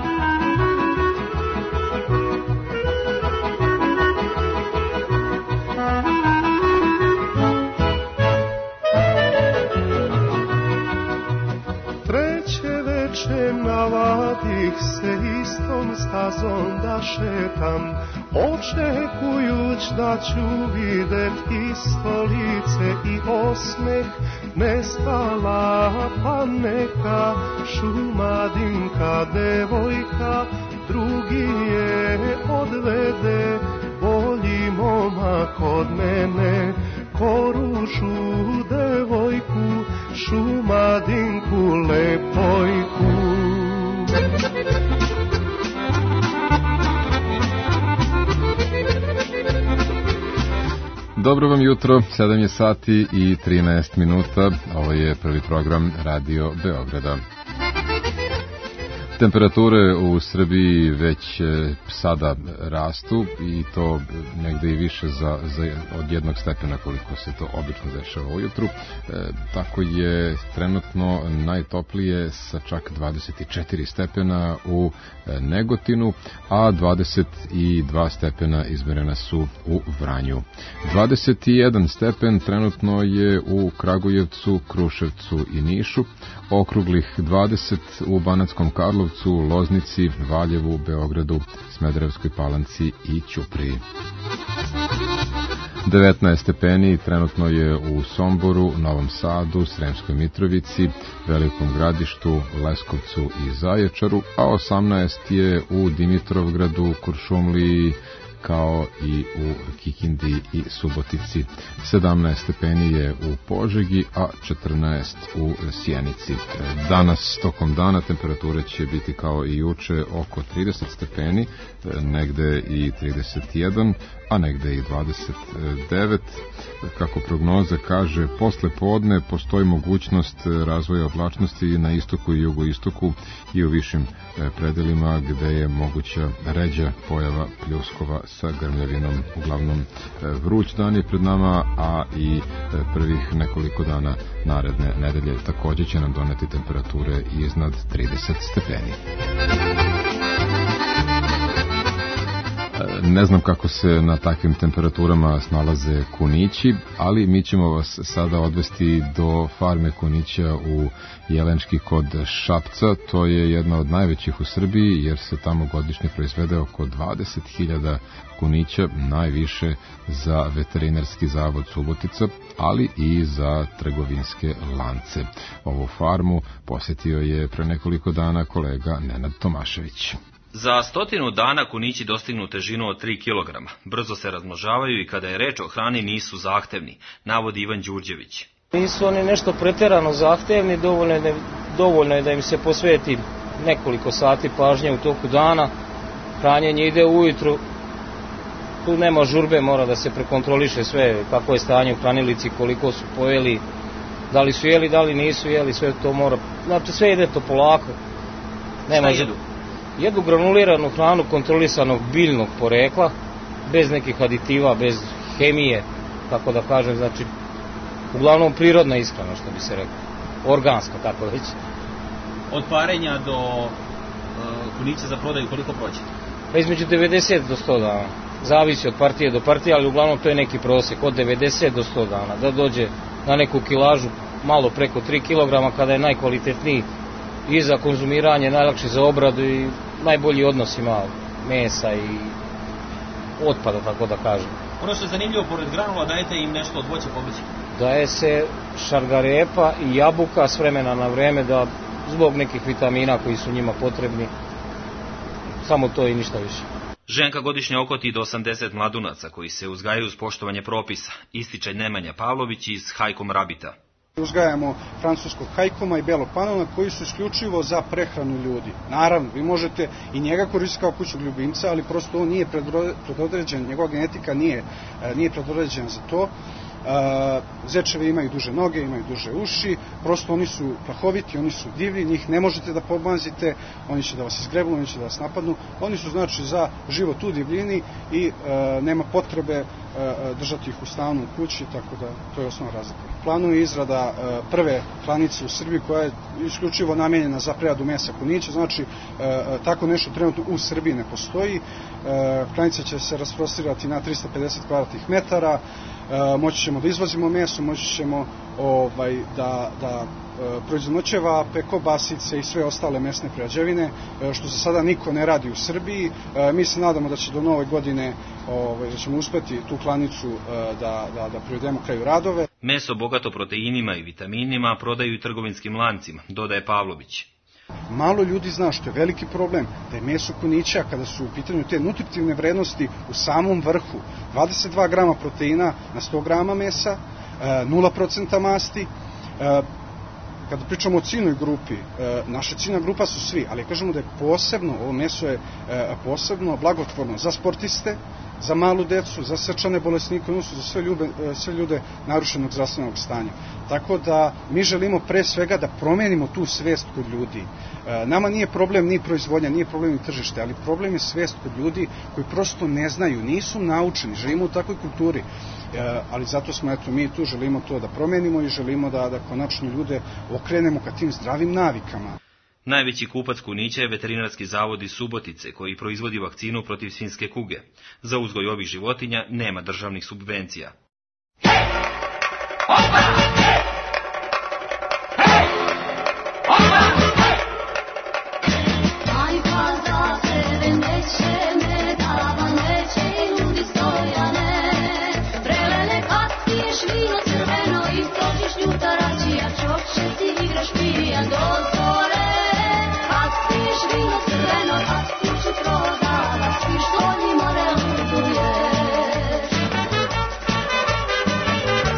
Navadih se istom stazom da šetam, očekujuć da ću vidjet isto lice i osmeh, nestala pa neka šumadinka devojka, drugi je odvede, bolji momak od mene, ko ružu devojku, šumadinku lepojku. Dobro vam jutro, sedam je sati i trinaest minuta, ovo je prvi program Radio Beograda. Temperature u Srbiji već sada rastu i to negde i više za, za od jednog stepena koliko se to obično dešava ujutru. E, tako je trenutno najtoplije sa čak dvadeset četiri stepena u Negotinu, a dvadeset dva stepena izmerena su u Vranju. dvadeset jedan stepen trenutno je u Kragujevcu, Kruševcu i Nišu, okruglih dvadeset u Banatskom Karlovcu, Loznici, Valjevu, Beogradu, Smederevskoj Palanci i Ćupriji. devetnaest stepeni trenutno je u Somboru, Novom Sadu, Sremskoj Mitrovici, Velikom Gradištu, Leskovcu i Zaječaru, a osamnaest je u Dimitrovgradu, Kuršumliji, kao i u Kikindi i Subotici. sedamnaest stepeni je u Požegi, a četrnaest u Sjenici. Danas, tokom dana, temperature će biti kao i juče oko trideset stepeni, negde i trideset jedan, a negde i dvadeset devet. Kako prognoza kaže, posle podne postoji mogućnost razvoja oblačnosti na istoku i jugoistoku i u višim predelima gde je moguća ređa pojava pljuskova sa grmljavinom. Uglavnom vruć dan je pred nama, a i prvih nekoliko dana naredne nedelje takođe će nam doneti temperature iznad trideset stepeni. Ne znam kako se na takvim temperaturama snalaze kunići, ali mi ćemo vas sada odvesti do farme kunića u Jelenčki kod Šapca. To je jedna od najvećih u Srbiji, jer se tamo godišnje proizvede oko dvadeset hiljada kunića, najviše za veterinarski zavod Subotica, ali i za trgovinske lance. Ovu farmu posjetio je pre nekoliko dana kolega Nenad Tomašević. Za stotinu dana kunići dostignu težinu od tri kilograma. Brzo se razmnožavaju i kada je reč o hrani nisu zahtevni, navodi Ivan Đurđević. Nisu oni nešto pretjerano zahtevni, dovoljno je, da, dovoljno je da im se posveti nekoliko sati pažnje u toku dana. Hranjenje ide ujutru, tu nema žurbe, mora da se prekontroliše sve, kako je stanje u hranilici, koliko su pojeli, da li su jeli, da li nisu jeli, sve to mora, znači sve ide to polako. Nema Šta jedu? Jedu granuliranu hranu kontrolisanog biljnog porekla, bez nekih aditiva, bez hemije, tako da kažem, znači, uglavnom prirodna ishrana, što bi se rekao, organska, tako već. Od parenja do uh, kunića za prodaju koliko prođe? Pa između devedeset do sto dana, zavisi od partije do partije, ali uglavnom to je neki prosjek, od devedeset do sto dana, da dođe na neku kilažu malo preko tri kilograma, kada je najkvalitetniji i za konzumiranje, najlakši za obradu i najbolji odnos ima mesa i otpada, tako da kažem. Ono što je zanimljivo, pored granula dajete im nešto od voća povrća? Daje se šargarepa i jabuka s vremena na vreme, da zbog nekih vitamina koji su njima potrebni, samo to i ništa više. Ženka godišnje okoti do osamdeset mladunaca koji se uzgajaju uz poštovanje propisa, ističe Nemanja Pavlović iz Hajkom Rabita. Uzgajamo francuskog hajkoma i belog panona koji su isključivo za prehranu ljudi. Naravno, vi možete i njega koristiti kao kućnog ljubimca, ali prosto on nije predodređen, njegova genetika nije, nije predodređena za to. Zečevi imaju duže noge, imaju duže uši, prosto oni su plahoviti, oni su divni, njih ne možete da pomazite, oni će da vas izgrebnu, oni će da vas napadnu, oni su znači za život u divljini i e, nema potrebe e, držati ih u stanu u kući, tako da to je osnovna razlika. Planuje izrada e, prve klanice u Srbiji koja je isključivo namijenjena za preradu mesa kunića, znači e, tako nešto trenutno u Srbiji ne postoji. E, klanica će se rasprostirati na tristo pedeset kvadratnih metara, e, moći ćemo da izvozimo meso, moći ćemo ovaj, da, da e, proizvodimo ćevape, kobasice i sve ostale mesne prerađevine, e, što za sada niko ne radi u Srbiji. E, mi se nadamo da će do nove godine ovaj, da ćemo uspeti tu klanicu e, da, da, da privedemo kraju radove. Meso bogato proteinima i vitaminima prodaju i trgovinskim lancima, dodaje Pavlović. Malo ljudi zna, što je veliki problem, da je meso kunića, kada su u pitanju te nutritivne vrednosti, u samom vrhu. dvadeset dva grama proteina na sto grama mesa, nula procenta masti. Kada pričamo o ciljnoj grupi, naša ciljna grupa su svi, ali kažemo da je posebno, ovo meso je posebno blagotvorno za sportiste, za malu decu, za srčane bolesnike, odnosno za sve ljude, sve ljude narušenog zdravstvenog stanja. Tako da mi želimo pre svega da promenimo tu svest kod ljudi. Nama nije problem ni proizvodnja, nije problem ni tržište, ali problem je svest kod ljudi koji prosto ne znaju, nisu naučeni, živimo u takvoj kulturi. Ali zato smo, eto, mi tu želimo to da promenimo i želimo da, da konačno ljude okrenemo ka tim zdravim navikama. Najveći kupac kunića je veterinarski zavod iz Subotice, koji proizvodi vakcinu protiv svinjske kuge. Za uzgoj ovih životinja nema državnih subvencija. Što njima realizuje?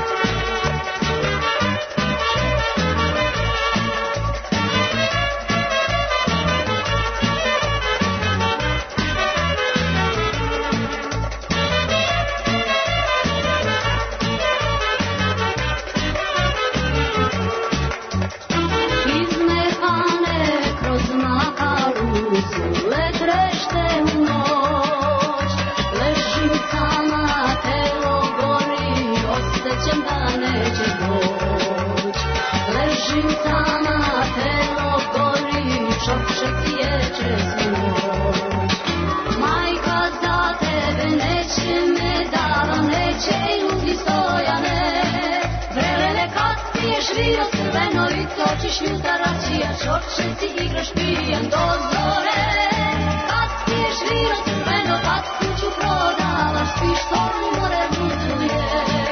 ljuta račija, čorčeci igraš pijan do zore. Kad piješ vino crveno, kad kuću prodavaš, spiš soli more buduje.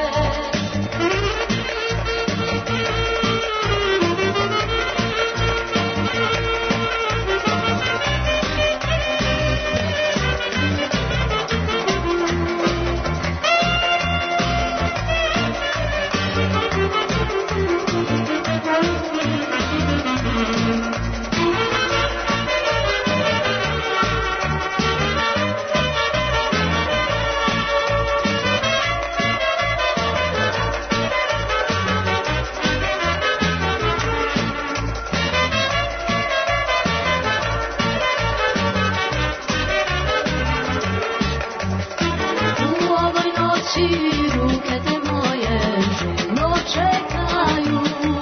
Ruke te moje ženo čekaju,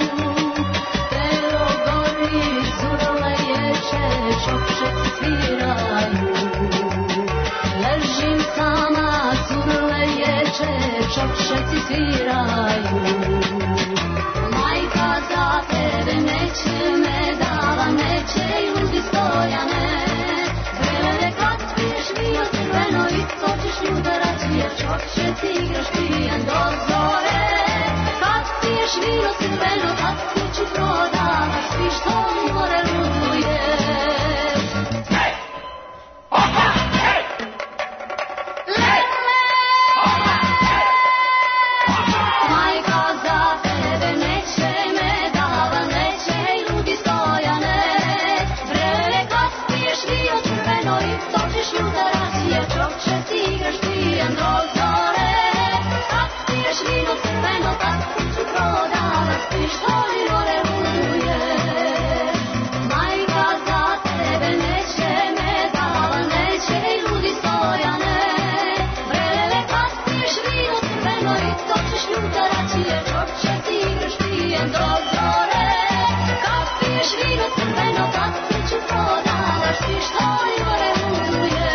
pero gori zurle ječe, čopšeci sviraju. Ležim sama, zurle ječe, čopšeci sviraju. Majka za tebe neće me dala, neće i ljudi stojane. Vrele kad piješ vino crveno i točiš ljuda račija, čopšeci igraš pijan do zore. Kad piješ vino crveno, kad kuću prodavaš, spiš soli more luduje. Hej! Opa! Hej! Lele! Opa! Hej! Majka za tebe neće me dala, neće i ljudi stojane. Vrele kad piješ vino crveno i točiš ljuda račija, čopšeci igraš pijan do zore. Kad piješ vino crveno, kad kuću prodavaš, spiš soli more luduje. Majka za tebe neće me dala, neće i ljudi stojane. Vrele kad piješ vino crveno i točiš ljuda račija, čopšeci igraš pijan do zore. Kad piješ vino crveno, kad kuću prodavaš, spiš soli more luduje.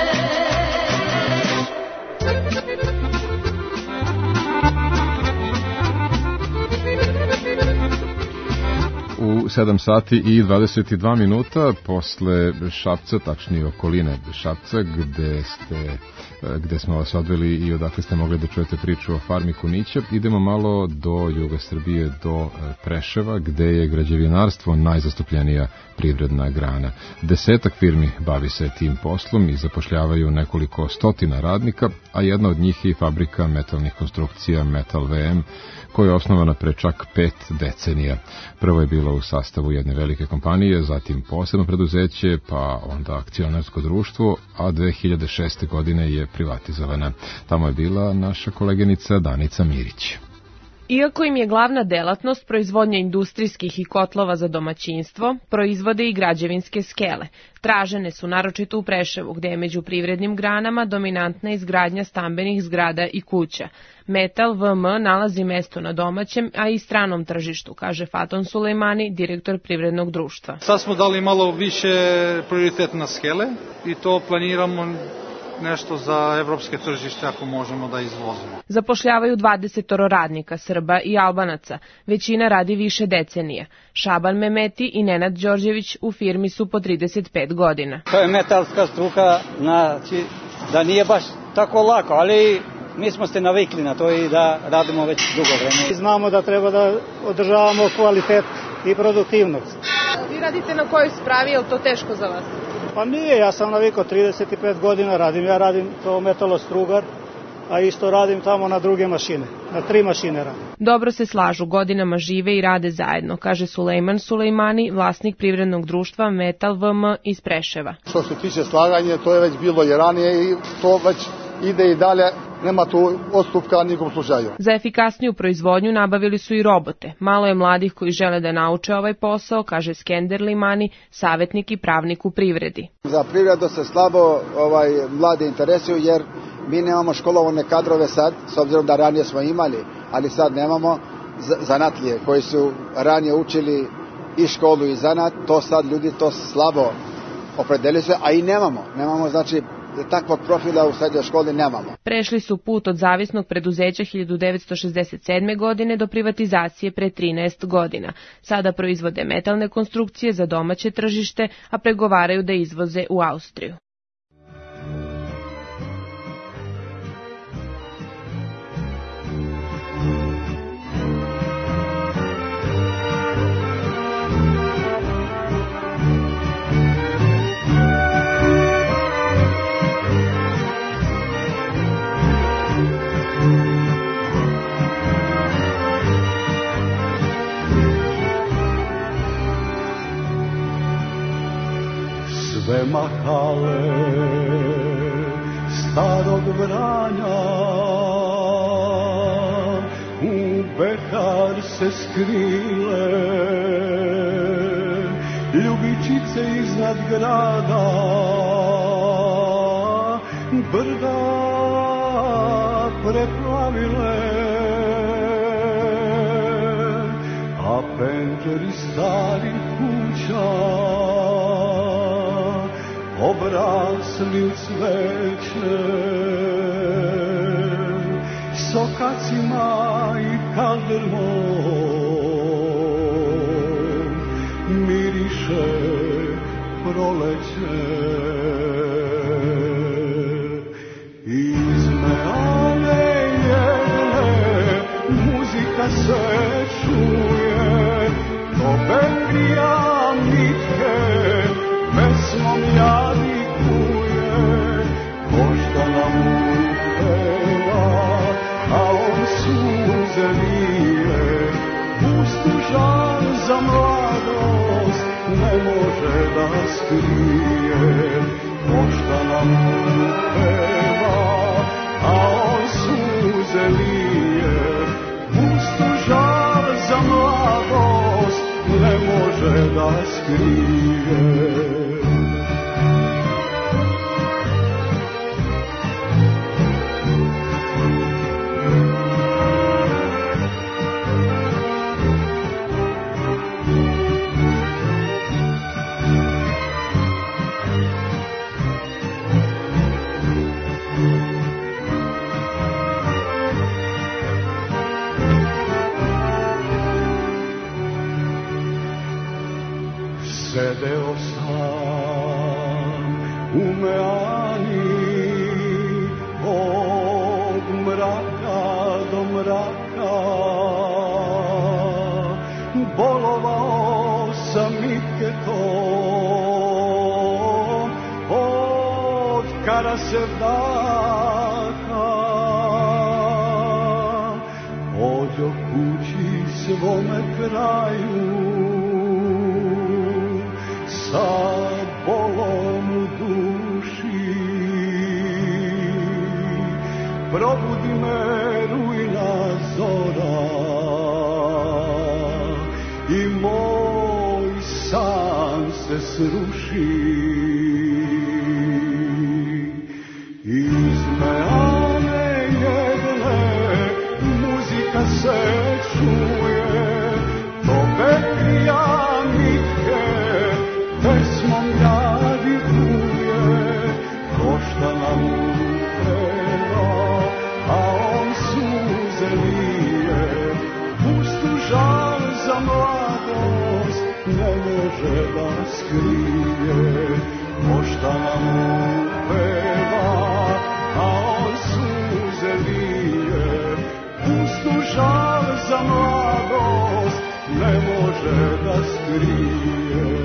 U sedam sati i dvadeset dva minuta posle Šapca, tačnije okoline Šapca, gde ste gde smo vas odveli i odakle ste mogli da čujete priču o farmi Kunića, idemo malo do juga Srbije, do Preševa, gde je građevinarstvo najzastupljenija privredna grana. Desetak firmi bavi se tim poslom i zapošljavaju nekoliko stotina radnika, a jedna od njih je i fabrika metalnih konstrukcija Metal V M, koja je osnovana pre čak pet decenija. Prvo je bilo u sastavu jedne velike kompanije, zatim posebno preduzeće, pa onda akcionarsko društvo, a dve hiljade šeste. godine je privatizovana. Tamo je bila naša koleginica Danica Mirić. Iako im je glavna delatnost proizvodnja industrijskih i kotlova za domaćinstvo, proizvode i građevinske skele. Tražene su naročito u Preševu, gde je među privrednim granama dominantna izgradnja stambenih zgrada i kuća. Metal V M nalazi mesto na domaćem, a i stranom tržištu, kaže Faton Sulejmani, direktor privrednog društva. Sad smo dali malo više prioritet na skele i to planiramo nešto za evropske tržište ako možemo da izvozimo. Zapošljavaju dvadeset radnika, Srba i Albanaca. Većina radi više decenija. Šaban Memeti i Nenad Đorđević u firmi su po trideset pet godina. To je metalska struka, znači da nije baš tako lako, ali mi smo se navikli na to i da radimo već dugo vreme. Znamo da treba da održavamo kvalitet i produktivnost. Vi radite na kojoj spravi, je li to teško za vas? Pa nije, ja sam navikao trideset pet godina radim, ja radim to metalostrugar, a isto radim tamo na druge mašine, na tri mašine radim. Dobro se slažu, godinama žive i rade zajedno, kaže Sulejman Sulejmani, vlasnik privrednog društva Metal V M iz Preševa. Što se tiče slaganja, to je već bilo i ranije i to već ide i dalje, nema tu odstupka nikom slučaju. Za efikasniju proizvodnju nabavili su i robote. Malo je mladih koji žele da nauče ovaj posao, kaže Skender Limani, savjetnik i pravnik u privredi. Za privredu se slabo ovaj, mladi interesuju jer mi nemamo školovane kadrove sad, s obzirom da ranije smo imali, ali sad nemamo zanatlije koji su ranije učili i školu i zanat, to sad ljudi to slabo opredelili se, a i nemamo. Nemamo znači takvog profila u srednjoj školi nemamo. Prešli su put od zavisnog preduzeća hiljadu devetsto šezdeset sedme. godine do privatizacije pre trinaest godina. Sada proizvode metalne konstrukcije za domaće tržište, a pregovaraju da izvoze u Austriju. Sve mahale starog Vranja u behar se skrile, ljubičice iznad grada, brda preplavile, a penđeri starih kuća obrasli u cveće, sokacima i kaldrmom miriše proleće. Izmeane jedne muzika se čuje, to Bengrija mitke pesmom jadikuje, košta nam upeva, a on suze lije, pustu žal za mladost ne može da skrije. Košta nam upeva, a on suze lije, pustu žal za mladost ne može da skrije. Sedeo sam u meani od mraka do mraka, bolovao sam mitketom od karasevdaka, ođo kući svome kraju sa bolom u duši, probudi me rujna zora i moj san se sruši. Izmeane jedne muzika se čuje, to Bengrija mitke pesmom jadikuje, košta nam upeva, a on suze lije, pustu žal za mladost ne može da skrije. Košta nam upeva, a on suze lije, pustu žal za mladost ne može da skrije.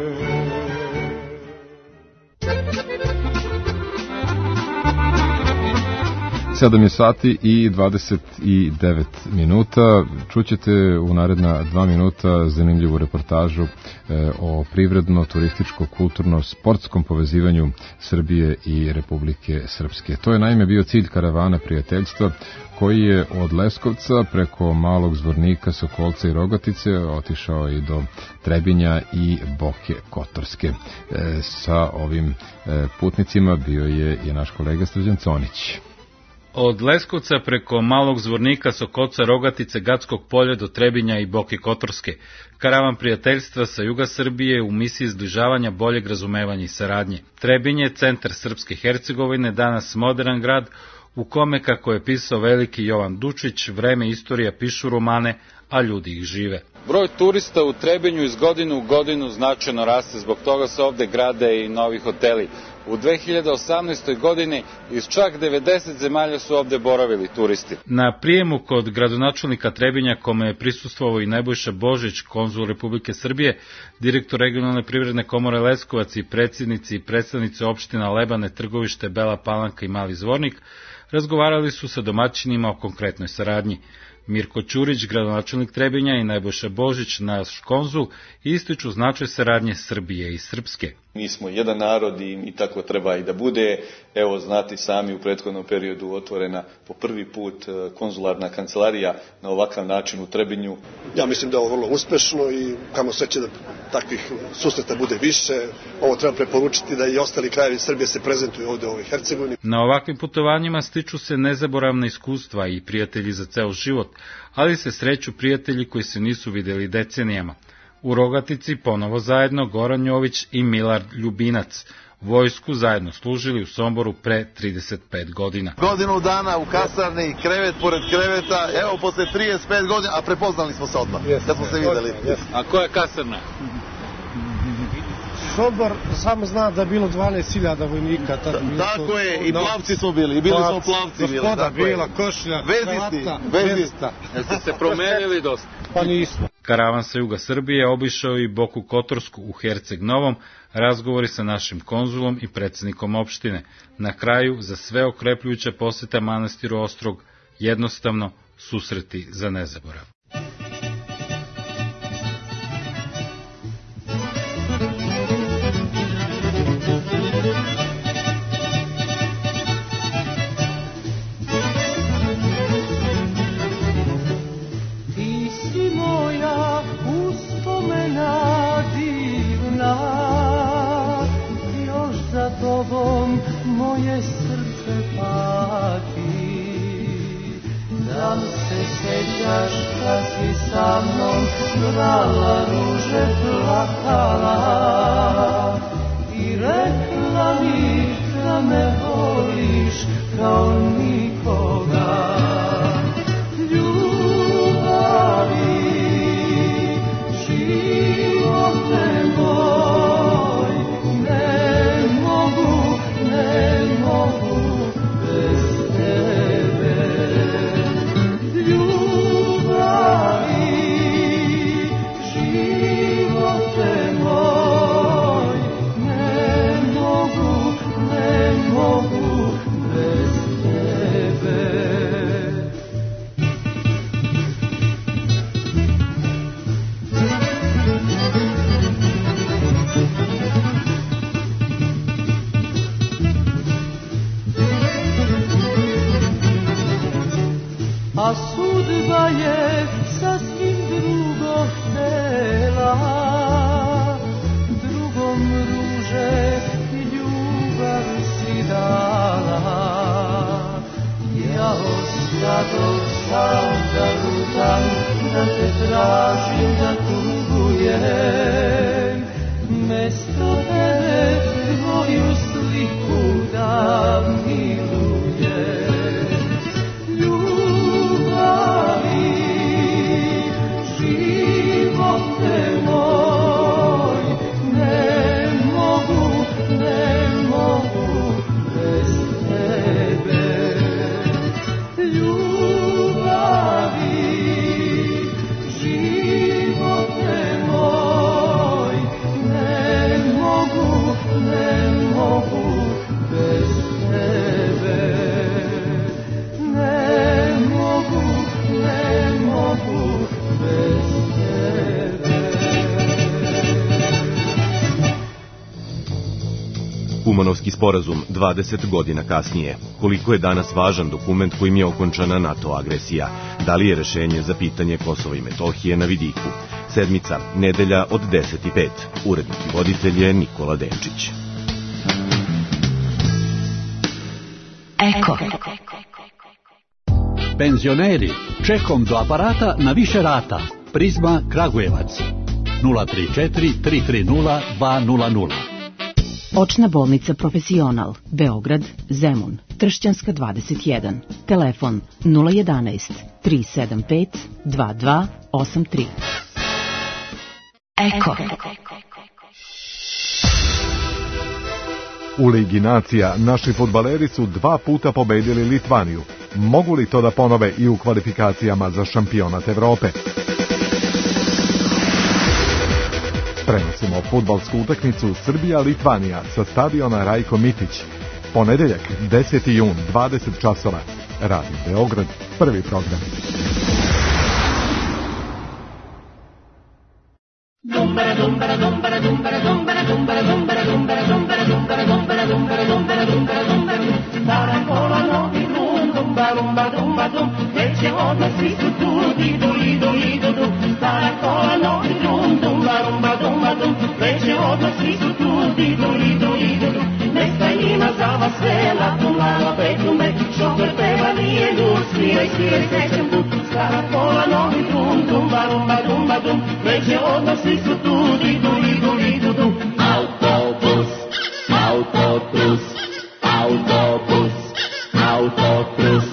sedam je sati i dvadeset devet minuta. Čućete u naredna dva minuta zanimljivu reportažu e, o privredno, turističko, kulturno, sportskom povezivanju Srbije i Republike Srpske. To je naime bio cilj karavana prijateljstva koji je od Leskovca preko Malog Zvornika, Sokolca i Rogatice otišao i do Trebinja i Boke Kotorske. E, sa ovim e, putnicima bio je i naš kolega Srđan Conić. Od Leskovca preko Malog Zvornika, Sokoca, Rogatice, Gatskog polja do Trebinja i Boke Kotorske. Karavan prijateljstva sa juga Srbije u misiji zbližavanja, boljeg razumevanja i saradnje. Trebinje, centar Srpske Hercegovine, danas moderan grad u kome, kako je pisao veliki Jovan Dučić, vreme i istorija pišu romane, a ljudi ih žive. Broj turista u Trebinju iz godine u godinu značajno raste, zbog toga se ovde grade i novi hoteli. U dve hiljade osamnaestoj. godini iz čak devedeset zemalja su ovde boravili turisti. Na prijemu kod gradonačelnika Trebinja, kome je prisustvovao i Nebojša Božić, konzul Republike Srbije, direktor regionalne privredne komore Leskovac i predsjednici i predstavnici opština Lebane, Trgovište, Bela Palanka i Mali Zvornik, razgovarali su sa domaćinima o konkretnoj saradnji. Mirko Ćurić, gradonačelnik Trebinja, i Nebojša Božić, naš konzul, ističu značaj saradnje Srbije i Srpske. Mi smo jedan narod i, i tako treba i da bude. Evo, znate sami, u prethodnom periodu otvorena po prvi put konzularna kancelarija na ovakav način u Trebinju. Ja mislim da je ovo vrlo uspešno i kamo sreće da takvih susreta bude više. Ovo treba preporučiti da i ostali krajevi Srbije se prezentuju ovde u ovoj Hercegovini. Na ovakvim putovanjima stiču se nezaboravna iskustva i prijatelji za ceo život, ali se sreću prijatelji koji se nisu videli decenijama. U Rogatici ponovo zajedno Goran Jović i Milard Ljubinac, vojsku zajedno služili u Somboru pre trideset pet godina. Godinu dana u kasarni, krevet pored kreveta, evo posle trideset pet godina, a prepoznali smo se odmah, yes, kad smo se videli. Yes. A koja je kasarna? Sombor samo zna da je bilo dvanaest hiljada vojnika. Ta, tako je, i plavci smo bili, i bili smo plavci. Gospoda bila, košlja, kralata, vezista. Jeste se promenili dosta? Pa nismo. Karavan sa juga Srbije obišao i Boku Kotorsku u Herceg Novom, razgovori sa našim konzulom i predsjednikom opštine. Na kraju, za sve okrepljujuća poseta manastiru Ostrog, jednostavno susreti za nezaborav. Moje srce pati, da se sećaš kad si sa mnom brala ruže, plakala i rekla mi da me voliš kao nikoga. Ljubavi, živote moj, ne mogu, ne mogu bez tebe. Ljubavi, živote moj, ne mogu, ne mogu bez tebe. A sudba je sasvim drugo htela, drugom ruže i ljubav si dala. Ja ostadoh sam da lutam, da te tražim, da tugujem, mesto tebe tvoju sliku da milujem. Živote moj, ne mogu, ne mogu bez tebe. Ljubavi, živote moj, ne mogu, ne mogu bez tebe. Ne mogu, ne mogu bez Kumanovski sporazum dvadeset godina kasnije. Koliko je danas važan dokument kojim je okončana NATO agresija? Da li je rešenje za pitanje Kosova i Metohije na vidiku? Sedmica, nedelja od deset i pet. Urednik i voditelj je Nikola Denčić. Eko. Penzioneri, čekom do aparata na više rata. Prizma Kragujevac. nula tri četiri tri tri nula dva nula nula. Očna bolnica Profesional, Beograd, Zemun, Tršćanska dvadeset jedan. Telefon nula jedanaest tri sedam pet dva dva osam tri. Eko. U Ligi nacija naši fudbaleri su dva puta pobedili Litvaniju. Mogu li to da ponove i u kvalifikacijama za šampionat Evrope? Prenosimo fudbalsku utakmicu Srbija-Litvanija sa stadiona Rajko Mitić. Ponedeljak, deseti jun, dvadeset časova. Radio Beograd, prvi program. Dumbara dumbara dumbara dumbara dumbara dumbara dumbara dumbara dumbara dumbara dumbara dumbara dumbara dumbara dumbara stara kola novi dum dumba dumba dumba dum neće odmah svi su tu idu idu idu dum stara kola novi dum dumba dumba dumba dum neće odmah svi su tu idu idu idu dum nesta ima za vas vela tu malo pekume šofer peva nije ljud sviraj sviraj srećem tu stara kola novi dum dumba dumba dumba dum neće odmah svi su tu idu idu idu dum autobus autobus autobus autobus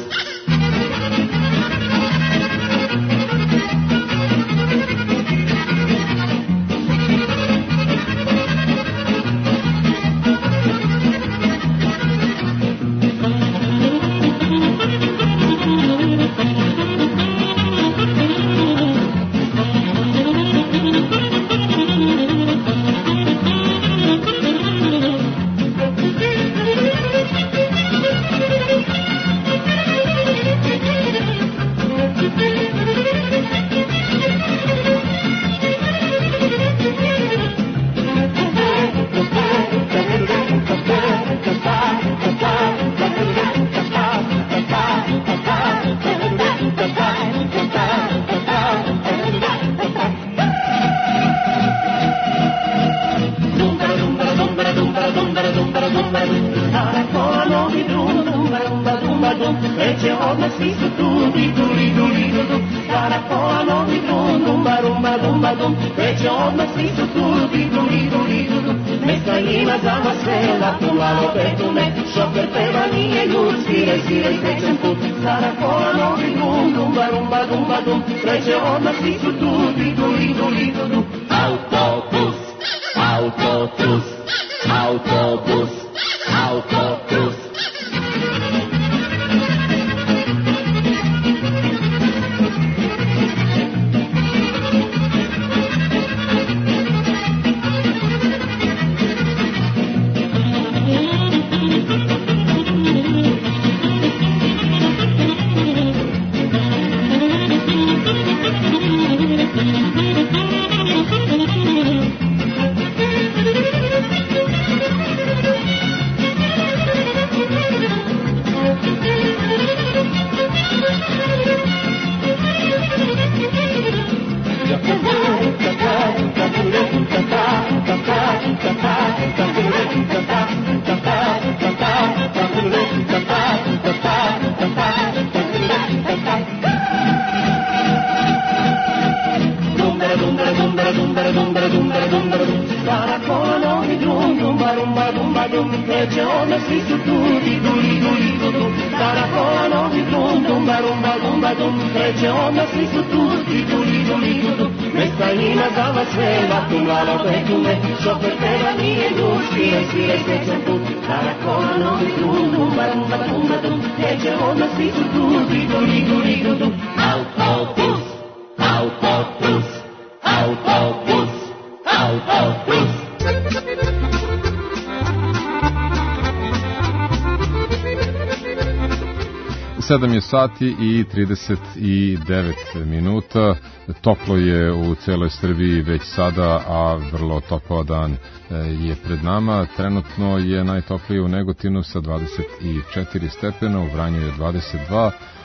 sedam je sati i trideset devet minuta. Toplo je u celoj Srbiji već sada, a vrlo toplao dan je pred nama. Trenutno je najtoplije u Negotinu sa dvadeset četiri stepena, u Vranju je dvadeset dva,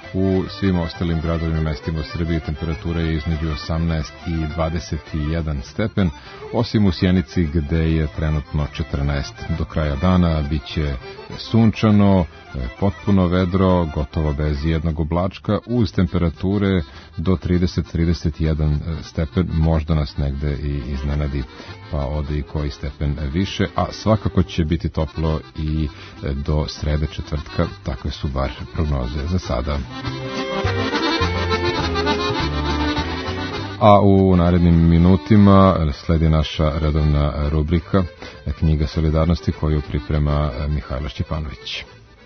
U svim ostalim gradovima i mestima u Srbiji temperatura je između osamnaest i dvadeset jedan stepen, osim u Sjenici gde je trenutno četrnaest. Do kraja dana biće sunčano, potpuno vedro, gotovo bez jednog oblačka, uz temperature do trideset do trideset jedan stepen, možda nas negde i iznenadi, pa ode i koji stepen više, a svakako će biti toplo i do srede četvrtka, takve su bar prognoze za sada. A u narednim minutima sledi naša redovna rubrika Knjiga solidarnosti koju priprema Mihajlo Šćepanović.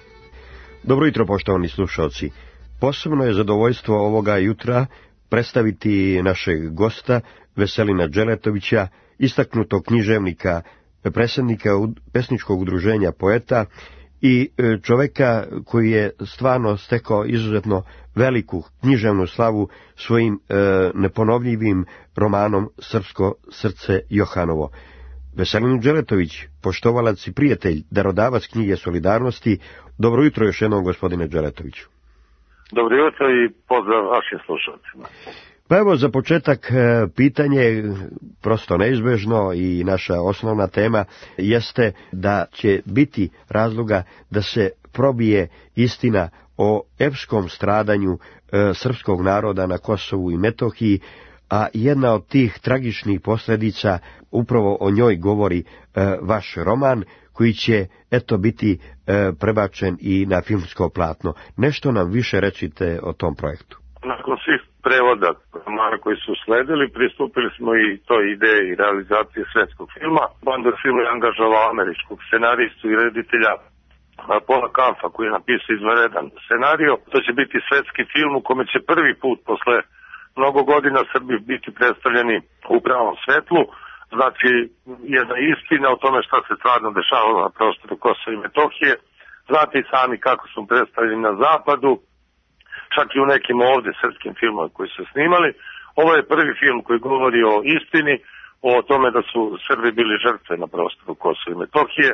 Dobro jutro, poštovani slušalci. Posebno je zadovoljstvo ovoga jutra predstaviti našeg gosta Veselina Dželetovića, istaknutog književnika, predsjednika pesničkog udruženja poeta i čoveka koji je stvarno stekao izuzetno veliku književnu slavu svojim e, neponovljivim romanom Srpsko srce Johanovo. Veselin Dželetović, poštovalac i prijatelj, darodavac knjige solidarnosti. Dobro jutro još jednom, gospodine Dželetoviću. Dobro jutro i pozdrav vašim slušalcima. Pa evo za početak pitanje, prosto neizbežno i naša osnovna tema, jeste da će biti razloga da se probije istina o epskom stradanju e, srpskog naroda na Kosovu i Metohiji, a jedna od tih tragičnih posljedica, upravo o njoj govori e, vaš roman, koji će, eto, biti e, prebačen i na filmsko platno. Nešto nam više rečite o tom projektu. Nakon svih prevoda romana koji su sledili, pristupili smo i toj ideji realizacije svetskog filma. Bandar film je angažovao američkog scenaristu i reditelja Paula Kampfa, koji je napisao izvanredan scenario. To će biti svetski film u kome će prvi put posle mnogo godina Srbi biti predstavljeni u pravom svetlu. Znači, jedna istina o tome šta se stvarno dešavalo na prostoru Kosova i Metohije. Znate i sami kako su predstavljeni na zapadu, čak i u nekim ovde srpskim filmovima koji su snimali. Ovo je prvi film koji govori o istini, o tome da su Srbi bili žrtve na prostoru Kosova i Metohije.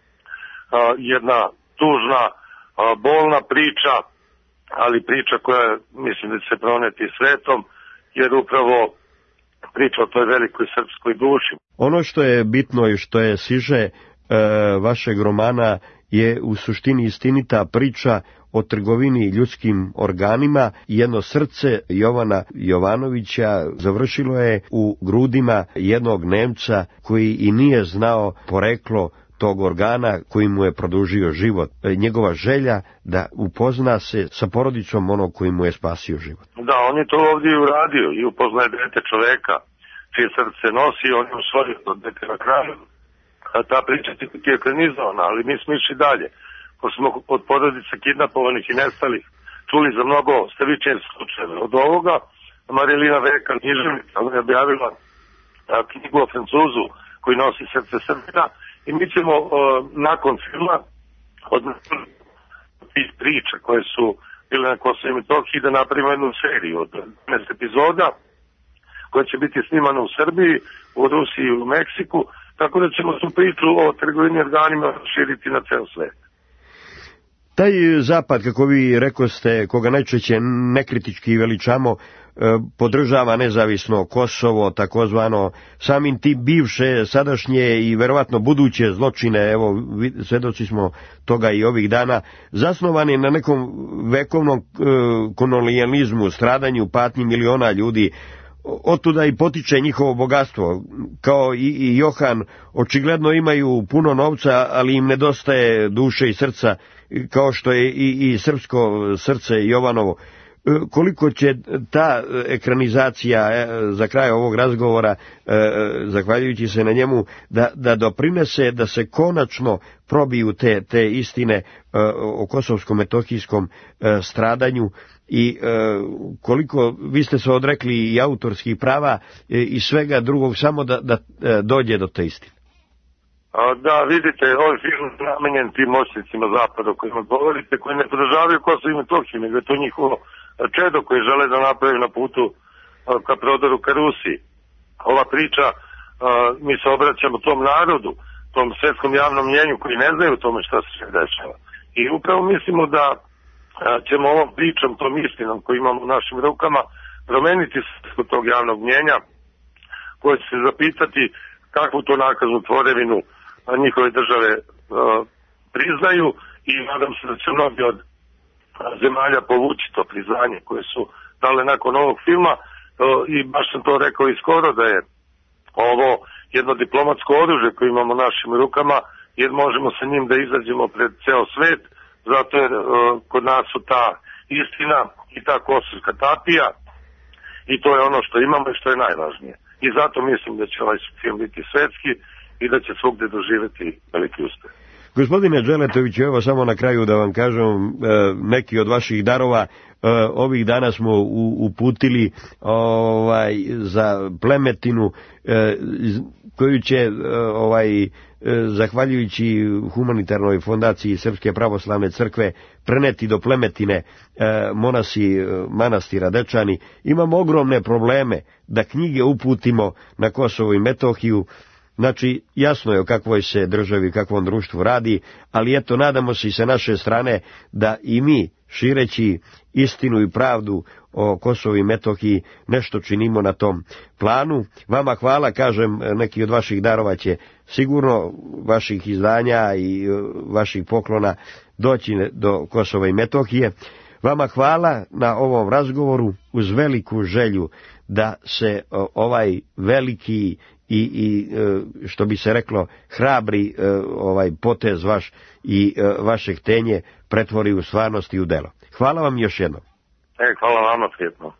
Uh, jedna tužna, uh, bolna priča, ali priča koja mislim da će se proneti svetom, jer upravo priča o toj velikoj srpskoj duši. Ono što je bitno i što je siže uh, vašeg romana je u suštini istinita priča o trgovini ljudskim organima. Jedno srce Jovana Jovanovića završilo je u grudima jednog Nemca koji i nije znao poreklo tog organa koji mu je produžio život. Njegova želja da upozna se sa porodicom onog koji mu je spasio život. Da, on je to ovdje i uradio i upoznaje dete čoveka čije srce nosi, on je usvojio to dete na kraju. A ta priča je ekranizovana, ali mi smo išli dalje. Ko smo od porodica kidnapovanih i nestalih čuli za mnogo stravičnih slučajeva. Od ovoga Marilina Veka, književnica, ona je objavila knjigu o Francuzu koji nosi srce Srbina. I mi ćemo uh, nakon filma od tih priča koje su bile na Kosovu i Metohiji da napravimo jednu seriju od dvanaest epizoda koja će biti snimana u Srbiji, u Rusiji i u Meksiku, tako da ćemo tu priču o trgovini organima širiti na ceo svet. Taj zapad, kako vi rekoste, koga najčešće nekritički veličamo, podržava nezavisno Kosovo, takozvano samim tim bivše, sadašnje i verovatno buduće zločine, evo svedoci smo toga i ovih dana, zasnovani na nekom vekovnom e, kolonijalizmu, stradanju, patnji miliona ljudi. Otuda i potiče njihovo bogatstvo. Kao i, i Johan, očigledno imaju puno novca, ali im nedostaje duše i srca, kao što je i, i srpsko srce Jovanovo. Koliko će ta ekranizacija za kraj ovog razgovora, zahvaljujući se na njemu, da, da doprinese da se konačno probiju te, te istine o kosovsko-metohijskom stradanju i koliko vi ste se odrekli i autorskih prava i svega drugog samo da, da dođe do te istine? Da, vidite, ovaj film je namenjen tim moćnicima zapada o kojima govorite, koji ne podržavaju Kosovo i Metohiju, nego je to njihovo čedo koji žele da napravi na putu ka prodoru ka Rusiji. Ova priča, mi se obraćamo tom narodu, tom svetskom javnom mnjenju koji ne znaju o tome šta se dešava. I upravo mislimo da ćemo ovom pričom, tom istinom koju imamo u našim rukama, promeniti svijest tog javnog mnjenja, koje će se zapitati kakvu to nakaznu tvorevinu njihove države priznaju, i nadam se da će mnogi od zemalja povući to priznanje koje su dale nakon ovog filma. I baš sam to rekao i skoro, da je ovo jedno diplomatsko oružje koje imamo u našim rukama, jer možemo sa njim da izađemo pred ceo svet, zato jer uh, kod nas su ta istina i ta kosovska tapija, i to je ono što imamo i što je najvažnije. I zato mislim da će ovaj film biti svetski i da će svugde doživeti veliki uspeh. Gospodine Dželetović, evo samo na kraju da vam kažem, neki od vaših darova ovih dana smo uputili ovaj za Plemetinu, koju će ovaj zahvaljujući humanitarnoj fondaciji Srpske pravoslavne crkve preneti do Plemetine monasi manastira Dečani. Imamo ogromne probleme da knjige uputimo na Kosovo i Metohiju. Znači, jasno je o kakvoj se državi, kakvom društvu radi, ali eto, nadamo se i sa naše strane da i mi, šireći istinu i pravdu o Kosovu i Metohiji, nešto činimo na tom planu. Vama hvala, kažem, neki od vaših darova će sigurno, vaših izdanja i vaših poklona, doći do Kosova i Metohije. Vama hvala na ovom razgovoru, uz veliku želju da se ovaj veliki i, i što bi se reklo hrabri ovaj potez vaš i vaše htenje pretvori u stvarnost i u delo. Hvala vam još jednom. E, hvala vama, prijetno.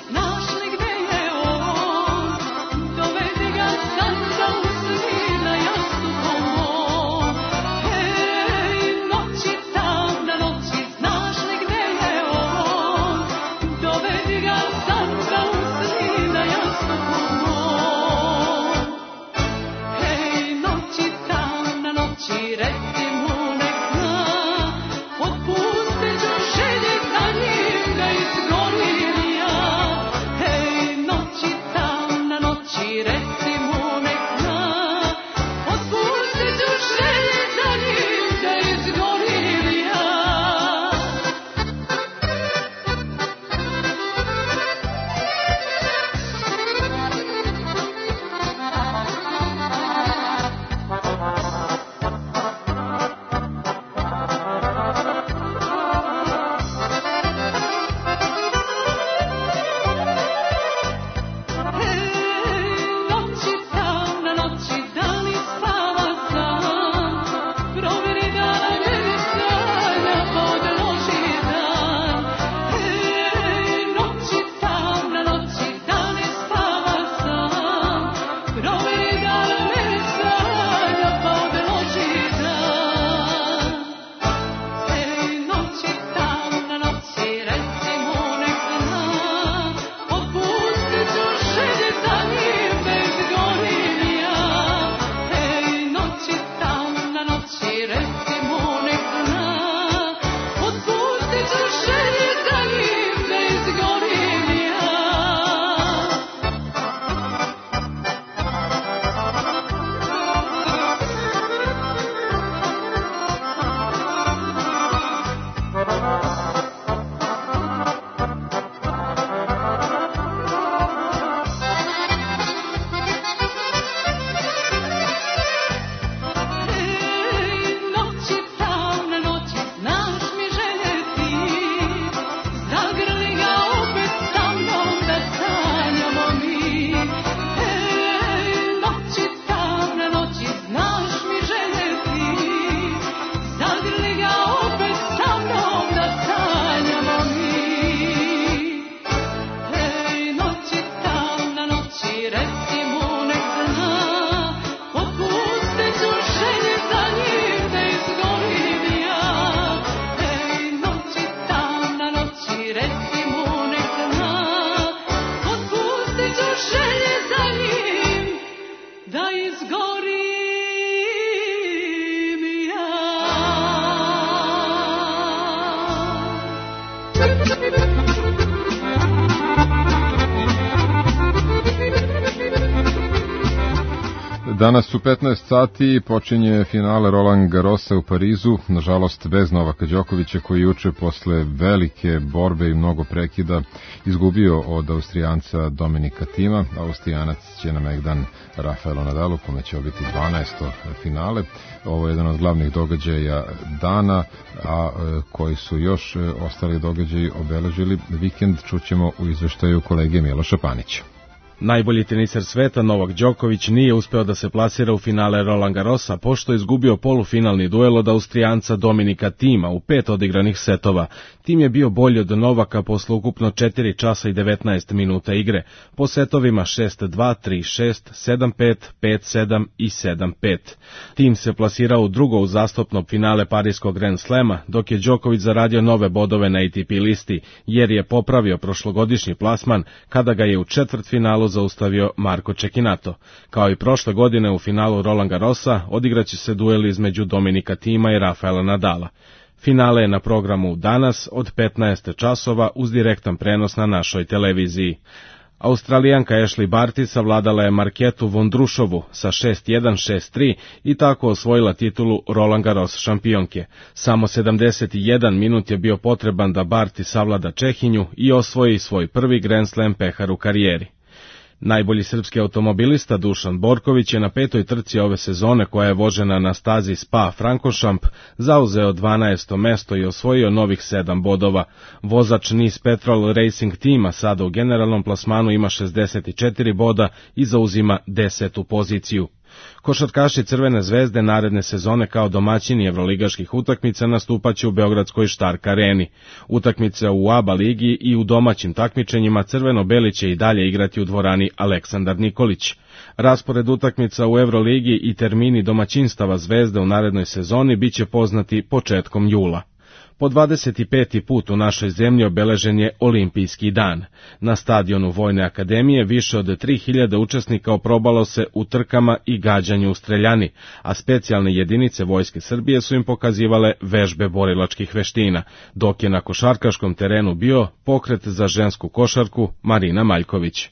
Dovedi ga sam da usmila ja izgorim ja. Danas u petnaest sati počinje finale Roland Garrosa u Parizu, nažalost bez Novaka Đokovića koji juče posle velike borbe i mnogo prekida izgubio od Austrijanca Dominika Thima. Austrijanac će na Megdan Rafaelu Nadalu, kome će biti dvanaesto finale. Ovo je jedan od glavnih događaja dana, a koji su još ostali događaji obeležili vikend, čućemo u izveštaju kolege Miloša Panića. Najbolji teniser sveta Novak Đoković nije uspeo da se plasira u finale Roland Garrosa, pošto je izgubio polufinalni duel od Austrijanca Dominika Thima u pet odigranih setova. Tim je bio bolji od Novaka posle ukupno četiri časa i devetnaest minuta igre, po setovima šest dva, tri šest, sedam pet, pet sedam i sedam pet. Tim se plasirao u drugo uzastopno finale Parijskog Grand Slema, dok je Đoković zaradio nove bodove na A T P listi, jer je popravio prošlogodišnji plasman kada ga je u četvrtfinalu zaustavio Marko Cecchinato. Kao i prošle godine u finalu Roland Garrosa odigraće se duel između Dominika Thima i Rafaela Nadala. Finale je na programu danas od petnaest časova uz direktan prenos na našoj televiziji. Australijanka Ashley Barty savladala je Marketu Vondrušovu sa šest jedan, šest tri i tako osvojila titulu Roland Garros šampionke. Samo sedamdeset jedan minut je bio potreban da Barty savlada Čehinju i osvoji svoj prvi Grand Slam pehar u karijeri. Najbolji srpski automobilista Dušan Borković je na petoj trci ove sezone, koja je vožena na stazi Spa-Francorchamps, zauzeo dvanaesto mesto i osvojio novih sedam bodova. Vozač Nice Petrol Racing tima sada u generalnom plasmanu ima šezdeset četiri boda i zauzima desetu poziciju. Košarkaši Crvene zvezde naredne sezone kao domaćini evroligaških utakmica nastupaće u beogradskoj Štark areni. Utakmice u A B A ligi i u domaćim takmičenjima crveno-beli će i dalje igrati u dvorani Aleksandar Nikolić. Raspored utakmica u Evroligi i termini domaćinstava Zvezde u narednoj sezoni biće poznati početkom jula. Po dvadeset peti put u našoj zemlji obeležen je Olimpijski dan. Na stadionu Vojne akademije više od tri hiljade učesnika oprobalo se u trkama i gađanju u streljani, a specijalne jedinice Vojske Srbije su im pokazivale vežbe borilačkih veština, dok je na košarkaškom terenu bio pokret za žensku košarku Marina Maljković.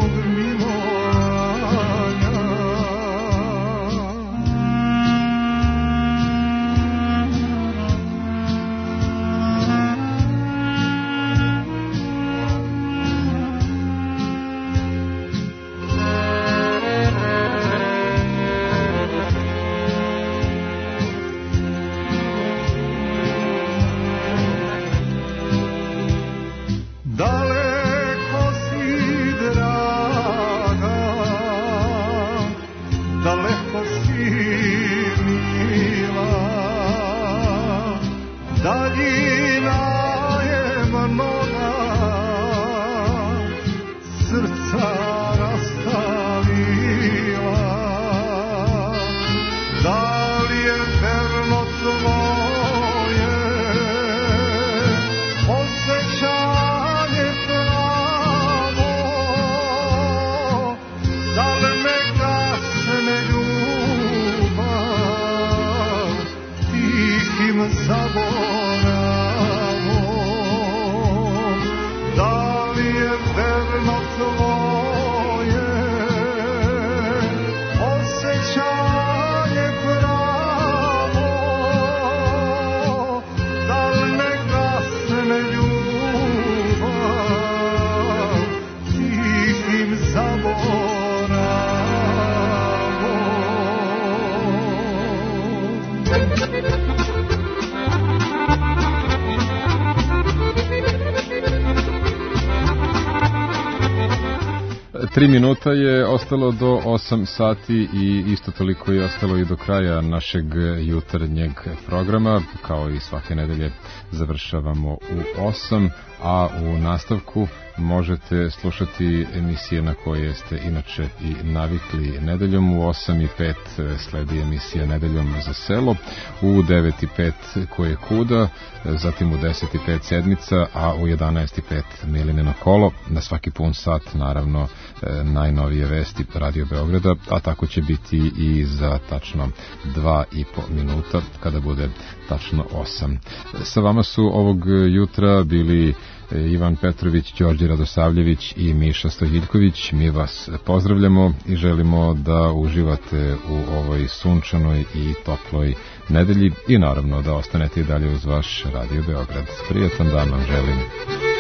Tri minuta je ostalo do osam sati i isto toliko je ostalo i do kraja našeg jutarnjeg programa. Kao i svake nedelje završavamo u osam, a u nastavku možete slušati emisije na koje ste inače i navikli nedeljom. U osam i pet sledi emisija Nedeljom za selo, u devet i pet Koje kuda, zatim u deset i pet Sedmica, a u jedanaest i pet Milinino kolo. Na svaki pun sat, naravno, najnovije vesti Radio Beograda, a tako će biti i za tačno dva i po minuta kada bude tačno osam. Sa vama su ovog jutra bili Ivan Petrović, Đorđe Radosavljević i Miša Stojiljković. Mi vas pozdravljamo i želimo da uživate u ovoj sunčanoj i toploj nedelji i naravno da ostanete i dalje uz vaš Radio Beograd. Prijetan dan vam želim.